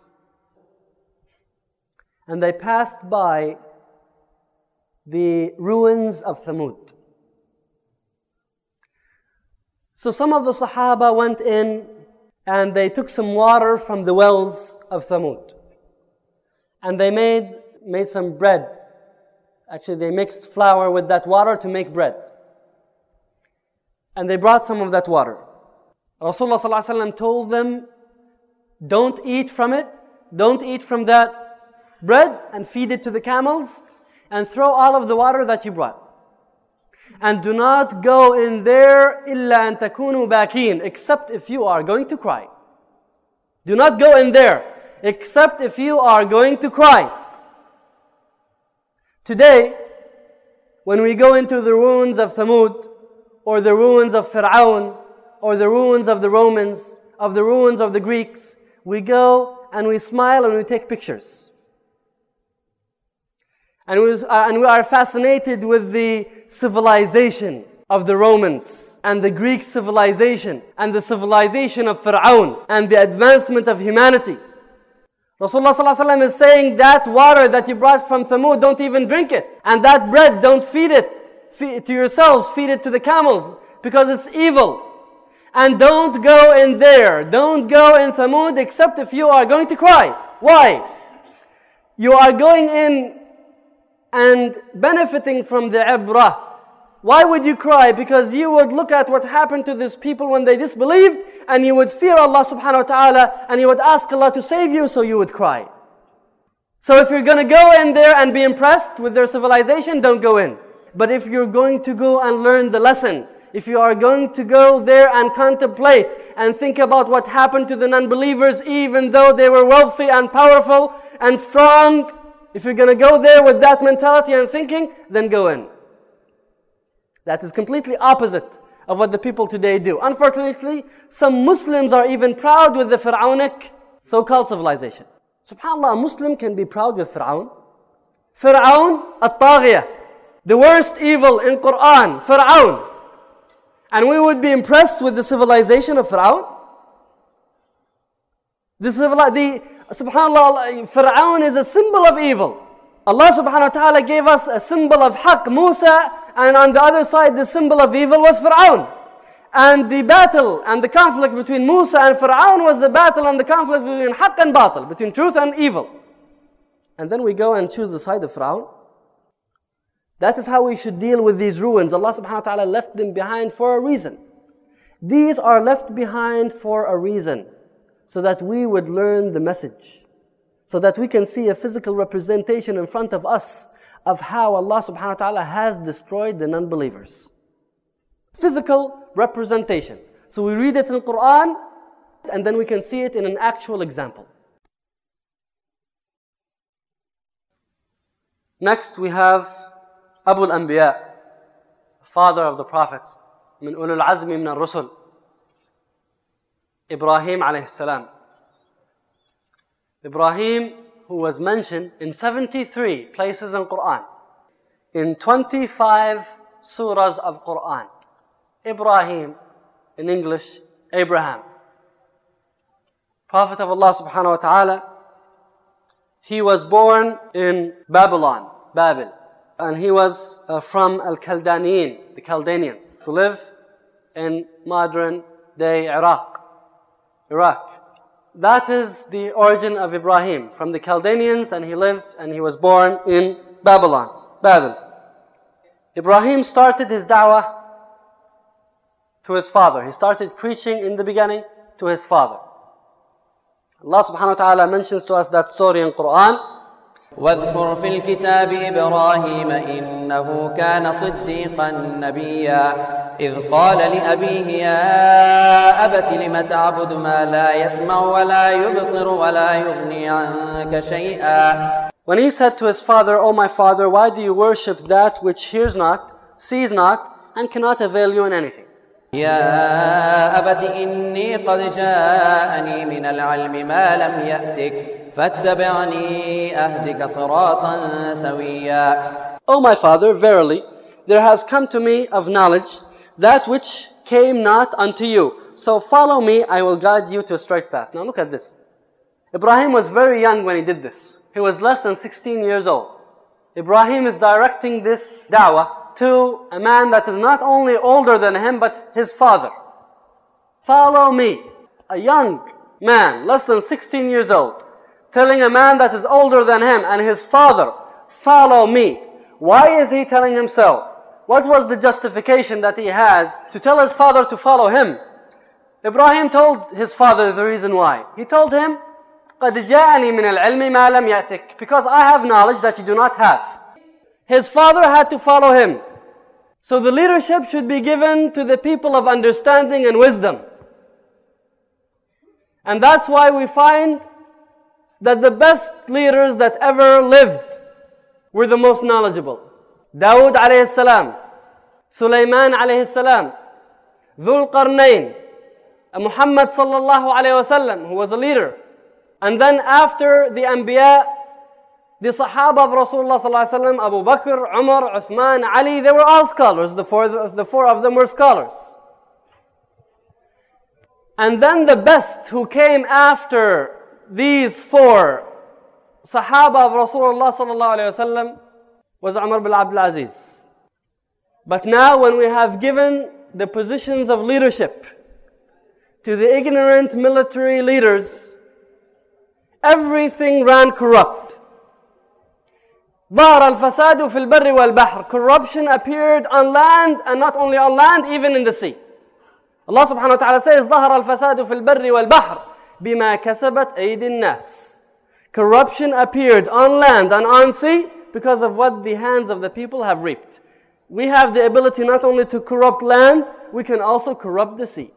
and they passed by the ruins of Thamud. So some of the Sahaba went in and they took some water from the wells of Thamud. And they made, made some bread. Actually, they mixed flour with that water to make bread. And they brought some of that water. Rasulullah sallallahu alaihi wasallam told them, "Don't eat from it. Don't eat from that bread and feed it to the camels. And throw all of the water that you brought. And do not go in there illa an takunu bakin, except if you are going to cry. Do not go in there except if you are going to cry." Today, when we go into the ruins of Thamud, or the ruins of Fir'aun, or the ruins of the Romans, of the ruins of the Greeks, we go and we smile and we take pictures. And we, uh, and we are fascinated with the civilization of the Romans and the Greek civilization and the civilization of Fir'aun and the advancement of humanity. Rasulullah sallallahu alaihi wasallam is saying that water that you brought from Thamud, don't even drink it. And that bread, don't feed it feed to yourselves, feed it to the camels because it's evil. And don't go in there, don't go in Thamud except if you are going to cry. Why? You are going in and benefiting from the ibrah. Why would you cry? Because you would look at what happened to these people when they disbelieved, and you would fear Allah subhanahu wa ta'ala, and you would ask Allah to save you, so you would cry. So if you're going to go in there and be impressed with their civilization, don't go in. But if you're going to go and learn the lesson, if you are going to go there and contemplate and think about what happened to the non-believers, even though they were wealthy and powerful and strong, if you're going to go there with that mentality and thinking, then go in. That is completely opposite of what the people today do. Unfortunately, some Muslims are even proud with the Pharaonic so-called civilization. SubhanAllah, a Muslim can be proud with Fir'aun. Fir'aun at-Taghiyah, the worst evil in Quran, Fir'aun. And we would be impressed with the civilization of Fir'aun. The, civili- the SubhanAllah, Fir'aun is a symbol of evil. Allah subhanahu wa ta'ala gave us a symbol of haqq, Musa, and on the other side the symbol of evil was Fir'aun. And the battle and the conflict between Musa and Fir'aun was the battle and the conflict between haqq and batil, between truth and evil. And then we go and choose the side of Fir'aun. That is how we should deal with these ruins. Allah subhanahu wa ta'ala left them behind for a reason. These are left behind for a reason, so that we would learn the message, so that we can see a physical representation in front of us of how Allah subhanahu wa ta'ala has destroyed the non-believers. Physical representation. So we read it in the Quran, and then we can see it in an actual example. Next we have Abu al-Anbiya, father of the prophets, min ulul azmi min al-rusul, Ibrahim alayhi salam. Ibrahim, who was mentioned in seventy-three places in Quran, in twenty-five surahs of Quran. Ibrahim, in English, Abraham. Prophet of Allah subhanahu wa ta'ala, he was born in Babylon, Babel. And he was uh, from Al-Kaldaniyin, the Chaldeans, to live in modern day Iraq. Iraq. That is the origin of Ibrahim, from the Chaldeans, and he lived and he was born in Babylon, Babel. Ibrahim started his da'wah to his father. He started preaching in the beginning to his father. Allah subhanahu wa ta'ala mentions to us that story in Quran. واذكر في الكتاب إبراهيم إنه كان صديقا نبيا إذ قال لأبيه يا أبت لم تعبد ما لا يسمع ولا يبصر ولا يغني عنك شيئا. When he said to his father, O my father, why do you worship that which hears not, sees not, and cannot avail you in anything? يا أبت إني قد جاءني من العلم ما لم يأتك فاتبعني أهدك صراطا سويا. O my father, verily, there has come to me of knowledge that which came not unto you. So follow me, I will guide you to a straight path. Now look at this. Ibrahim was very young when he did this. He was less than sixteen years old. Ibrahim is directing this da'wah to a man that is not only older than him, but his father. Follow me. A young man, less than sixteen years old, telling a man that is older than him and his father, follow me. Why is he telling him so? What was the justification that he has to tell his father to follow him? Ibrahim told his father the reason why. He told him, قَدْ جَاءَنِي مِنَ الْعِلْمِ مَا لَمْ يَأْتِكَ, because I have knowledge that you do not have. His father had to follow him. So the leadership should be given to the people of understanding and wisdom. And that's why we find that the best leaders that ever lived were the most knowledgeable. Dawood alayhi salam, Sulaiman alayhi salam, Dhul Qarnayn, Muhammad sallallahu alayhi wasallam, who was a leader. And then after the Anbiya, the Sahaba of Rasulullah sallallahu alayhi wasallam, Abu Bakr, Umar, Uthman, Ali, they were all scholars. The four, the four of them were scholars. And then the best who came after these four Sahaba of Rasulullah sallallahu alayhi wasallam was Umar bin Abdul Aziz. But now when we have given the positions of leadership to the ignorant military leaders, everything ran corrupt. ظهر الفساد في البر والبحر. Corruption appeared on land, and not only on land, even in the sea. Allah subhanahu wa ta'ala says, ظهر الفساد في البر والبحر بما كسبت أيدي الناس. Corruption appeared on land and on sea because of what the hands of the people have reaped. We have the ability not only to corrupt land, we can also corrupt the sea.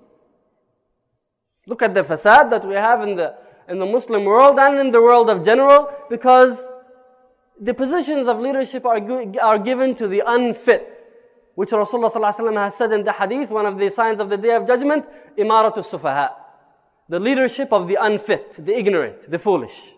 Look at the fasad that we have in the, in the Muslim world and in the world of general, because the positions of leadership are, are given to the unfit, which Rasulullah sallallahu alaihi wasallam has said in the hadith, one of the signs of the Day of Judgment, imaratu sufaha, the leadership of the unfit, the ignorant, the foolish.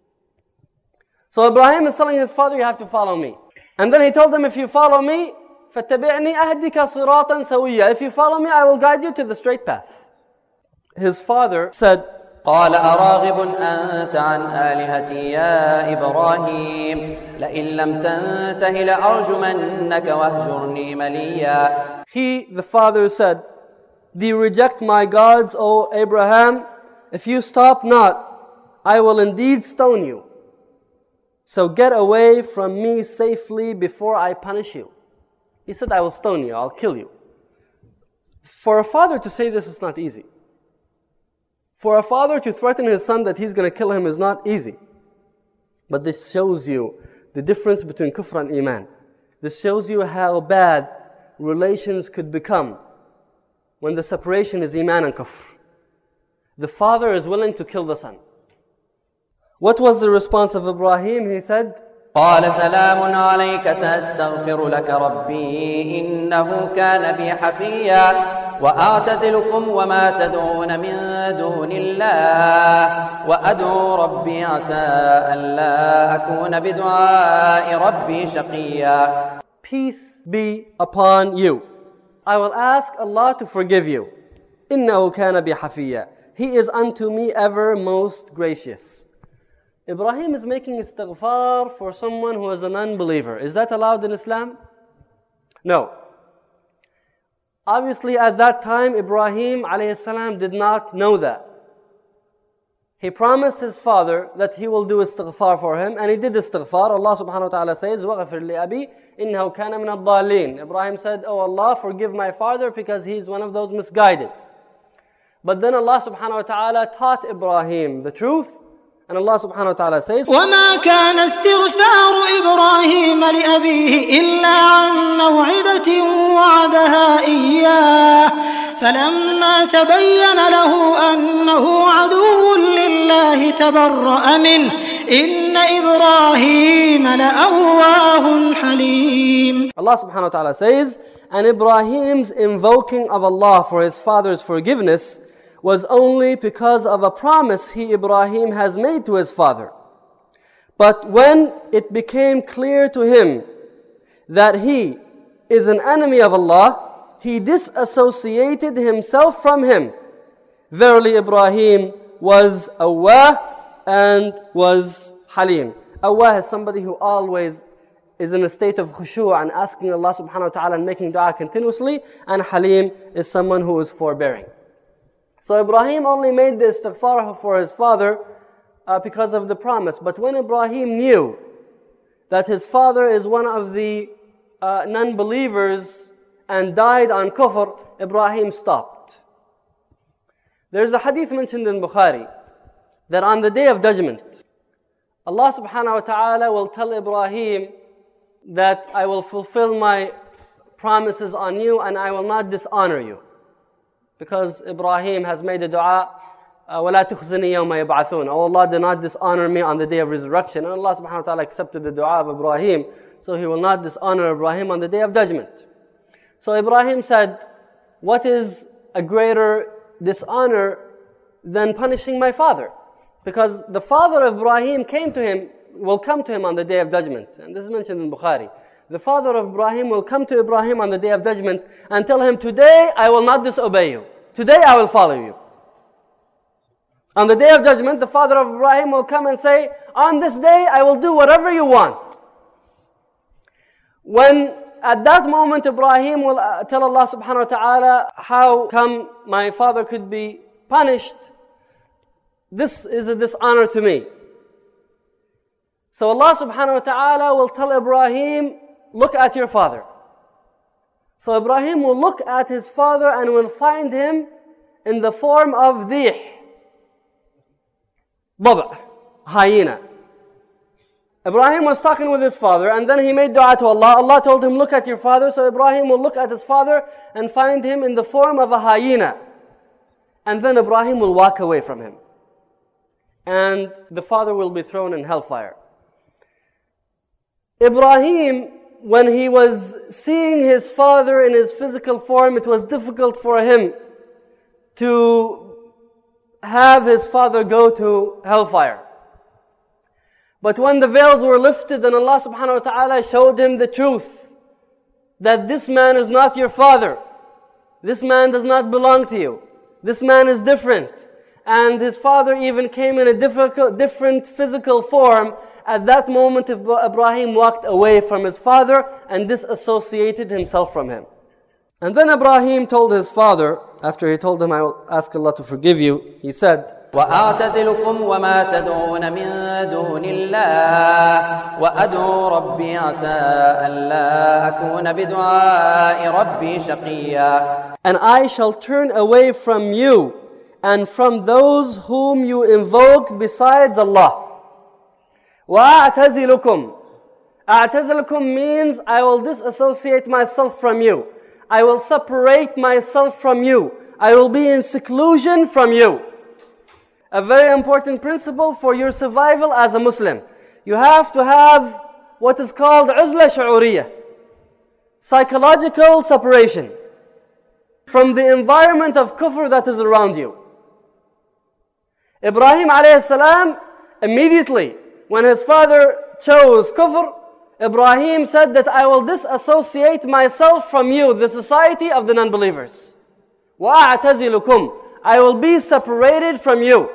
So Ibrahim is telling his father, you have to follow me. And then he told him, if you follow me, فَاتَّبِعْنِي أَهْدِكَ صِرَاطًا سَوِيًّا. If you follow me, I will guide you to the straight path. His father said, قال أراغب أنت عن آلهتي يا إبراهيم لئن لم تنته لأرجمنك واهجرني مليا. He, the father, said, do you reject my gods, O Abraham? If you stop not, I will indeed stone you. So get away from me safely before I punish you. He said, I will stone you, I'll kill you. For a father to say this is not easy. For a father to threaten his son that he's going to kill him is not easy. But this shows you the difference between kufr and iman. This shows you how bad relations could become when the separation is iman and kufr. The father is willing to kill the son. What was the response of Ibrahim? He said, قال سلام عليك سأستغفر لك ربي إنه كان بي حفيا وأعتزلكم وما تدعون من دون الله وأدعو ربي عسى ألا أكون بدعاء ربي شقيا. Peace be upon you. I will ask Allah to forgive you. إنه كان بي حفيا. He is unto me ever most gracious. Ibrahim is making istighfar for someone who is an unbeliever. Is that allowed in Islam? No. Obviously at that time, Ibrahim alayhi salam did not know that. He promised his father that he will do istighfar for him, and he did istighfar. Allah subhanahu wa ta'ala says, وَغَفِرْ لِأَبِي إِنَّهُ كَانَ مِنَ الضَّالِّينَ. Ibrahim said, oh Allah, forgive my father because he is one of those misguided. But then Allah subhanahu wa ta'ala taught Ibrahim the truth, and Allah subhanahu wa ta'ala says, وَمَا كَانَ اسْتِغْفَارُ إِبْرَاهِيمَ لِأَبِيهِ إِلَّا عَنْ مَوْعِدَةٍ وَعَدَهَا إِيَّاهُ فَلَمَّا تَبَيَّنَ لَهُ أَنَّهُ عَدُوٌّ لِلَّهِ تَبَرَّأَ مِنْهُ إِنَّ إِبْرَاهِيمَ لَأَوَّاهٌ حَلِيمٌ. Allah subhanahu wa ta'ala says, and Ibrahim's invoking of Allah for his father's forgiveness was only because of a promise he, Ibrahim, has made to his father. But when it became clear to him that he is an enemy of Allah, he disassociated himself from him. Verily Ibrahim was awwah and was halim. Awwah is somebody who always is in a state of khushu' and asking Allah subhanahu wa ta'ala and making dua continuously. And halim is someone who is forbearing. So Ibrahim only made the istighfar for his father uh, because of the promise. But when Ibrahim knew that his father is one of the uh, non-believers and died on kufr, Ibrahim stopped. There's a hadith mentioned in Bukhari that on the day of judgment, Allah subhanahu wa ta'ala will tell Ibrahim that I will fulfill my promises on you and I will not dishonor you. Because Ibrahim has made a dua, وَلَا تُخْزِنِي يَوْمَ يَبْعَثُونَ. Oh Allah, do not dishonor me on the day of resurrection. And Allah subhanahu wa ta'ala accepted the dua of Ibrahim, so He will not dishonor Ibrahim on the day of judgment. So Ibrahim said, what is a greater dishonor than punishing my father? Because the father of Ibrahim came to him, will come to him on the day of judgment. And this is mentioned in Bukhari. The father of Ibrahim will come to Ibrahim on the day of judgment and tell him, today I will not disobey you. Today I will follow you. On the day of judgment, the father of Ibrahim will come and say, on this day I will do whatever you want. When at that moment Ibrahim will tell Allah subhanahu wa ta'ala, how come my father could be punished? This is a dishonor to me. So Allah subhanahu wa ta'ala will tell Ibrahim, look at your father. So Ibrahim will look at his father and will find him in the form of dih, dab', hyena. Ibrahim was talking with his father and then he made dua to Allah. Allah told him, look at your father. So Ibrahim will look at his father and find him in the form of a hyena. And then Ibrahim will walk away from him. And the father will be thrown in hellfire. Ibrahim, when he was seeing his father in his physical form, it was difficult for him to have his father go to hellfire. But when the veils were lifted and Allah subhanahu wa ta'ala showed him the truth, that this man is not your father, this man does not belong to you, this man is different, and his father even came in a difficult, different physical form, at that moment Ibrahim walked away from his father and disassociated himself from him. And then Ibrahim told his father, after he told him, I will ask Allah to forgive you, he said, وَأَعْتَزِلُكُمْ وَمَا تَدْعُونَ مِن دُونِ اللَّهِ وَأَدْعُو رَبِّي عَسَىٰ أَلَّا أَكُونَ بِدُعَاءِ رَبِّي شَقِيًّا. And I shall turn away from you and from those whom you invoke besides Allah. وَأَعْتَزِلُكُمْ. أَعْتَزِلُكُمْ means I will disassociate myself from you. I will separate myself from you. I will be in seclusion from you. A very important principle for your survival as a Muslim. You have to have what is called uzla shu'uriyah, psychological separation from the environment of kufr that is around you. Ibrahim alayhi salam, immediately when his father chose kufr, Ibrahim said that I will disassociate myself from you, the society of the non-believers. وَأَعْتَزِلُكُمْ. I will be separated from you.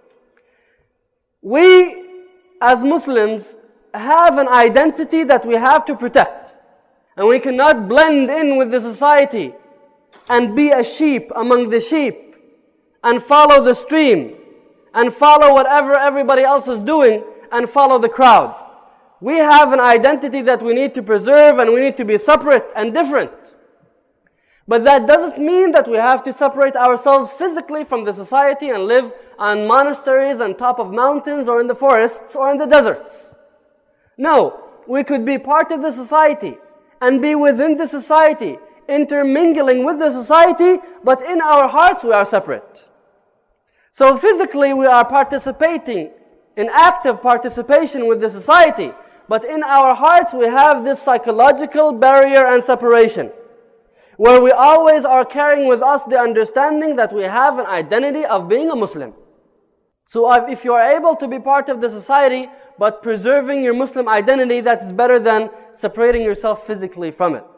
We, as Muslims, have an identity that we have to protect. And we cannot blend in with the society and be a sheep among the sheep and follow the stream and follow whatever everybody else is doing and follow the crowd. We have an identity that we need to preserve, and we need to be separate and different. But that doesn't mean that we have to separate ourselves physically from the society and live on monasteries and top of mountains or in the forests or in the deserts. No, we could be part of the society and be within the society, intermingling with the society, but in our hearts we are separate. So physically we are participating in active participation with the society, but in our hearts we have this psychological barrier and separation, where we always are carrying with us the understanding that we have an identity of being a Muslim. So if you are able to be part of the society, but preserving your Muslim identity, that is better than separating yourself physically from it.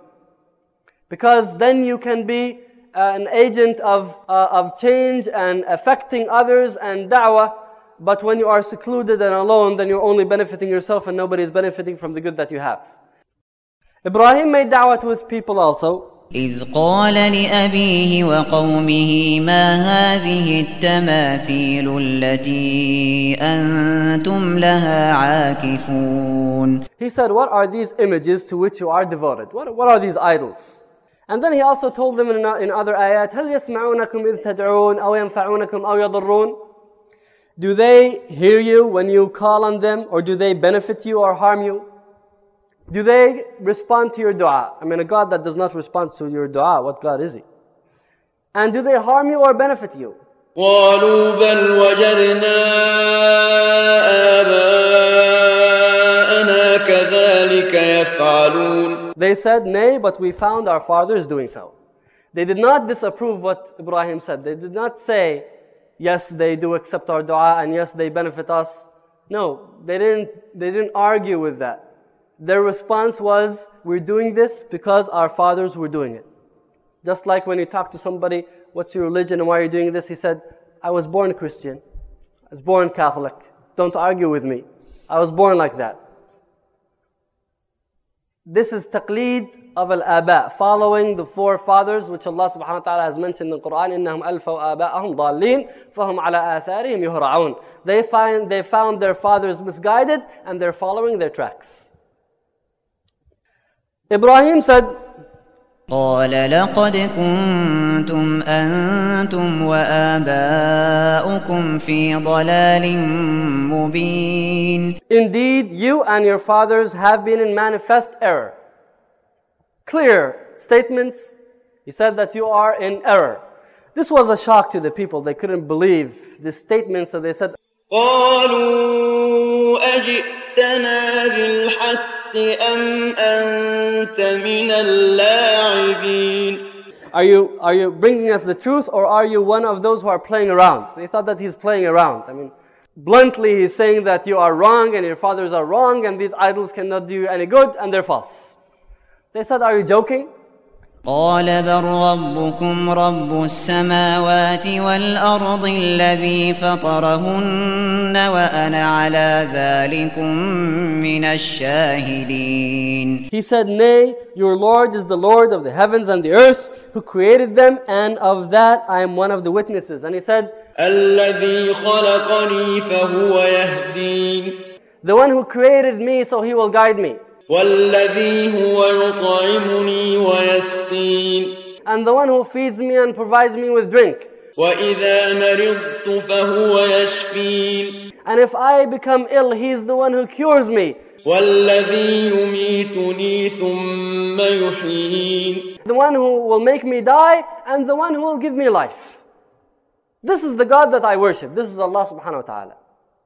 Because then you can be uh, an agent of, uh, of change and affecting others and da'wah. But when you are secluded and alone, then you're only benefiting yourself and nobody is benefiting from the good that you have. Ibrahim made da'wah to his people also. إذ قال لأبيه وقومه ما هذه التماثيل التي أنتم لها عاكفون. He said, what are these images to which you are devoted? What, what are these idols? And then he also told them in, in other ayat, هل يسمعونكم إذ تدعون أو ينفعونكم أو يضرون? Do they hear you when you call on them, or do they benefit you or harm you? Do they respond to your dua? I mean, a God that does not respond to your dua, what God is He? And do they harm you or benefit you? قالوا بل وجدنا آباءنا كذلك يفعلون. They said, nay, but we found our fathers doing so. They did not disapprove what Ibrahim said. They did not say, yes, they do accept our dua, and yes, they benefit us. No, they didn't, they didn't argue with that. Their response was, we're doing this because our fathers were doing it. Just like when you talk to somebody, what's your religion and why are you doing this? He said, I was born Christian. I was born Catholic. Don't argue with me. I was born like that. This is taqleed of al-aba, following the forefathers, which Allah subhanahu wa ta'ala has mentioned in the Quran, إِنَّهُمْ أَلْفَوْا آبَاءَهُمْ ضَالِّينَ فَهُمْ عَلَىٰ آثَارِهِمْ يُهْرَعُونَ. They find they found their fathers misguided and they're following their tracks. Ibrahim said, قال لقد كنتم أنتم وآباؤكم في ضلال مبين. Indeed, you and your fathers have been in manifest error. Clear statements. He said that you are in error. This was a shock to the people. They couldn't believe this statement, so they said, قالوا أجئتنا بالحق أم أنت من اللاعبين. Are you, are you bringing us the truth, or are you one of those who are playing around? They thought that he's playing around. I mean, bluntly he's saying that you are wrong and your fathers are wrong and these idols cannot do you any good and they're false. They said, are you joking? قال بل ربكم رب السماوات والأرض الذي فطرهن وأنا على ذلكم من الشاهدين. He said, nay, your Lord is the Lord of the heavens and the earth, who created them, and of that I am one of the witnesses. And he said, الذي خلقني فهو يهدين. The one who created me, so he will guide me. والذي هو يطعمني ويسقين. And the one who feeds me and provides me with drink. وإذا مرضت فهو يشفين. And if I become ill, he is the one who cures me. والذي يميتني ثم يحيين. The one who will make me die and the one who will give me life. This is the God that I worship. This is Allah subhanahu wa ta'ala.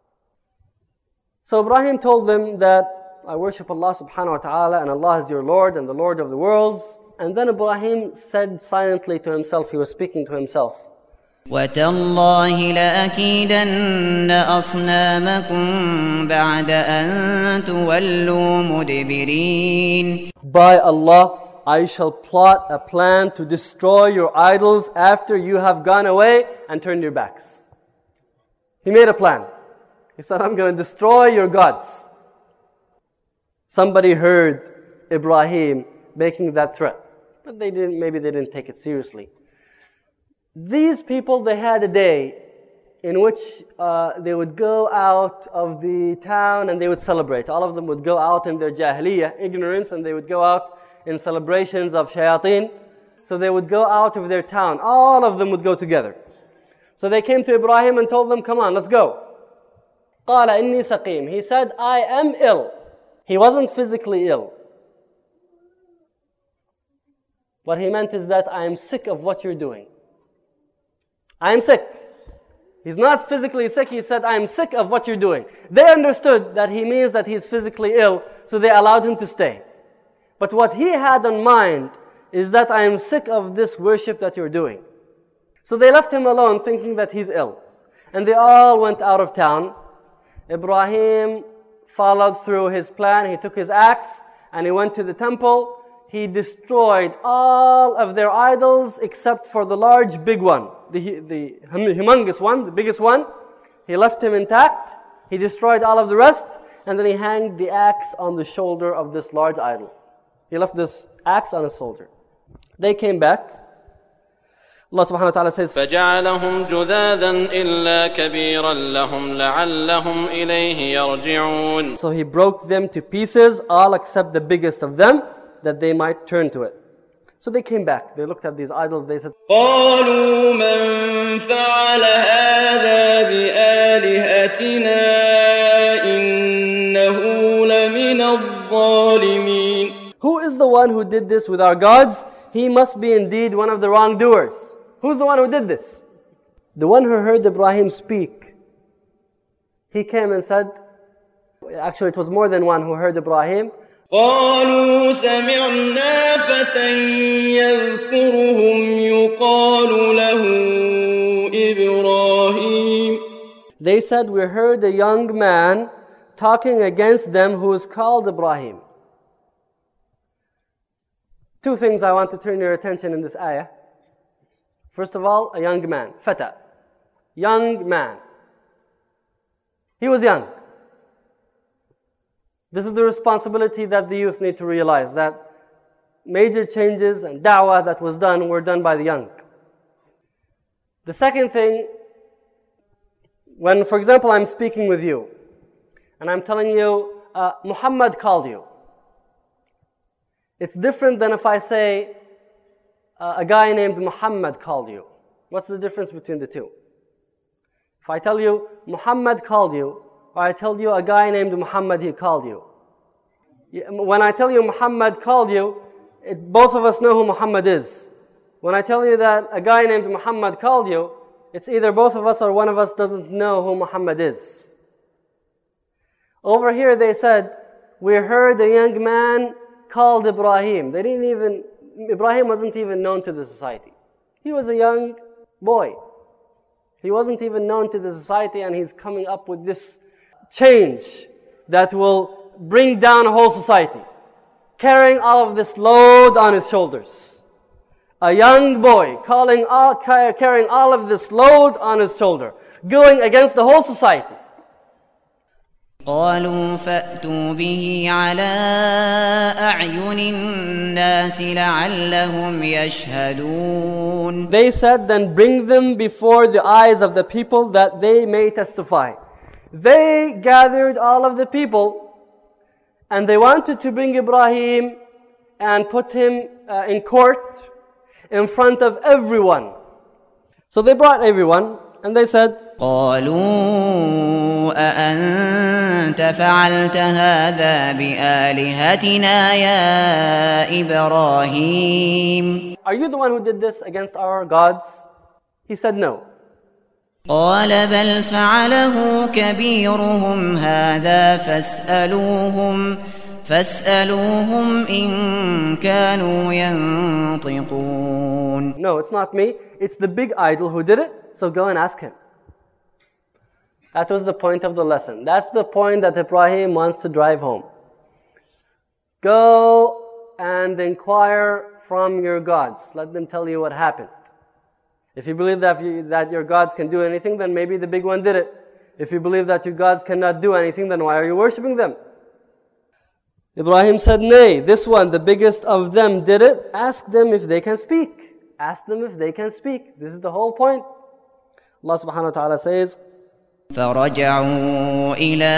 So Ibrahim told them that I worship Allah subhanahu wa ta'ala and Allah is your Lord and the Lord of the worlds. And then Ibrahim said silently to himself, he was speaking to himself, وَتَاللَّهِ لَأَكِيدَنَّ أَصْنَامَكُمْ بَعْدَ أَن تُوَلُّوا مُدْبِرِينَ. By Allah, I shall plot a plan to destroy your idols after you have gone away and turned your backs. He made a plan. He said, I'm going to destroy your gods. Somebody heard Ibrahim making that threat, but they didn't. Maybe they didn't take it seriously. These people, they had a day in which uh, they would go out of the town and they would celebrate. All of them would go out in their jahiliyyah, ignorance, and they would go out in celebrations of shayateen. So they would go out of their town. All of them would go together. So they came to Ibrahim and told them, come on, let's go. قَالَ إِنِّي سَقِيمٌ. He said, I am ill. He wasn't physically ill. What he meant is that I am sick of what you're doing. I am sick. He's not physically sick. He said, I am sick of what you're doing. They understood that he means that he's physically ill, so they allowed him to stay. But what he had in mind is that I am sick of this worship that you're doing. So they left him alone thinking that he's ill. And they all went out of town. Ibrahim followed through his plan. He took his axe and he went to the temple. He destroyed all of their idols except for the large big one, the, the humongous one, the biggest one. He left him intact. He destroyed all of the rest, and then he hanged the axe on the shoulder of this large idol. He left this axe on his shoulder. They came back. Allah subhanahu wa ta'ala says, فَجَعَلَهُمْ جُذَاذًا إِلَّا كَبِيرًا لَهُمْ لَعَلَّهُمْ إِلَيْهِ يَرْجِعُونَ. So he broke them to pieces, all except the biggest of them, that they might turn to it. So they came back. They looked at these idols. They said, قالوا من فعل هذا بآلهتنا إنه لمن الظالمين. Who is the one who did this with our gods? He must be indeed one of the wrongdoers. Who's the one who did this? The one who heard Ibrahim speak. He came and said, actually it was more than one who heard Ibrahim. قالوا سمعنا فتى يذكرهم يقال له إبراهيم. They said, we heard a young man talking against them who is called Ibrahim. Two things I want to turn your attention in this ayah. First of all, a young man, fata, young man. He was young. This is the responsibility that the youth need to realize, that major changes and da'wah that was done were done by the young. The second thing, when, for example, I'm speaking with you, and I'm telling you, uh, Muhammad called you. It's different than if I say, uh, a guy named Muhammad called you. What's the difference between the two? If I tell you, Muhammad called you, or I tell you a guy named Muhammad, he called you. When I tell you Muhammad called you, it, both of us know who Muhammad is. When I tell you that a guy named Muhammad called you, it's either both of us or one of us doesn't know who Muhammad is. Over here they said, we heard a young man called Ibrahim. They didn't even, Ibrahim wasn't even known to the society. He was a young boy. He wasn't even known to the society, and he's coming up with this change that will bring down a whole society, carrying all of this load on his shoulders. A young boy calling all, carrying all of this load on his shoulder, going against the whole society. قالوا فأتوا به على أعين الناس لعلهم يشهدون. They said, then bring them before the eyes of the people that they may testify. They gathered all of the people and they wanted to bring Ibrahim and put him uh, in court in front of everyone. So they brought everyone and they said, قالوا أأنت فعلت هذا بآلهتنا يا إبراهيم. Are you the one who did this against our gods? He said no. قال بل فعله كبيرهم هذا فاسألوهم فاسألوهم إن كانوا ينطقون. No, it's not me. It's the big idol who did it, so go and ask him. That was the point of the lesson. That's the point that Ibrahim wants to drive home. Go and inquire from your gods. Let them tell you what happened. If you believe that, you, that your gods can do anything, then maybe the big one did it. If you believe that your gods cannot do anything, then why are you worshipping them? Ibrahim said, nay, this one, the biggest of them did it. Ask them if they can speak. Ask them if they can speak. This is the whole point. Allah subhanahu wa ta'ala says, فرجعوا إلى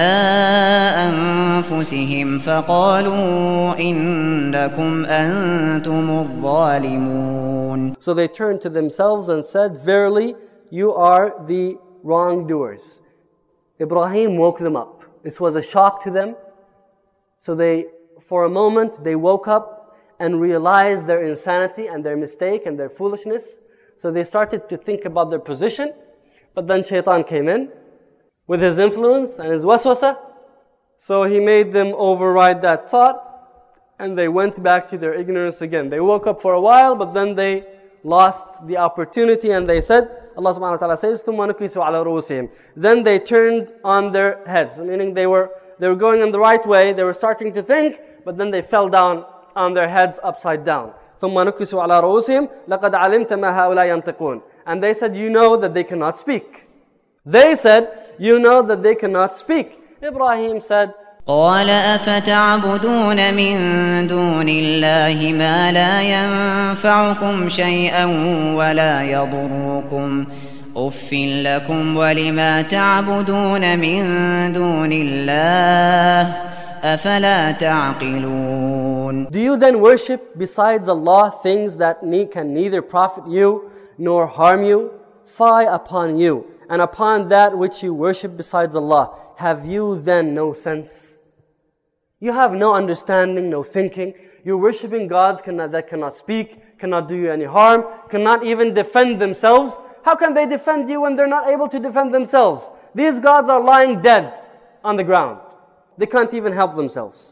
أنفسهم فقالوا إنكم أنتم الظالمون. So they turned to themselves and said, verily, you are the wrongdoers. Ibrahim woke them up. This was a shock to them. So they, for a moment, they woke up and realized their insanity and their mistake and their foolishness. So they started to think about their position. But then shaitan came in with his influence and his waswasa. So he made them override that thought, and they went back to their ignorance again. They woke up for a while, but then they lost the opportunity, and they said, Allah subhanahu wa ta'ala says, ثُمَّ نُكِسُوا عَلَى رُؤُوسِهِمْ. Then they turned on their heads, meaning they were they were going in the right way, they were starting to think, but then they fell down on their heads upside down. ثُمَّ نُكِسُوا عَلَى رُؤُوسِهِمْ لَقَدْ عَلِمْتَ مَا هَؤُلَاءِ يَنْطِقُونَ. And they said, you know that they cannot speak. They said, you know that they cannot speak. Ibrahim said, قال أفتعبدون من دون الله ما لا ينفعكم شيئا ولا يضركم أف لكم ولما تعبدون من دون الله أفلا تعقلون. Do you then worship besides Allah things that can neither profit you nor harm you? Fie upon you, and upon that which you worship besides Allah. Have you then no sense? You have no understanding, no thinking. You're worshipping gods cannot, that cannot speak, cannot do you any harm, cannot even defend themselves. How can they defend you when they're not able to defend themselves? These gods are lying dead on the ground. They can't even help themselves.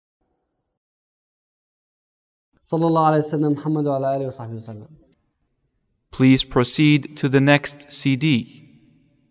Sallallahu alayhi wa sallam, Muhammad wa ala alihi wa sahbihi wa sallam. Please proceed to the next C D.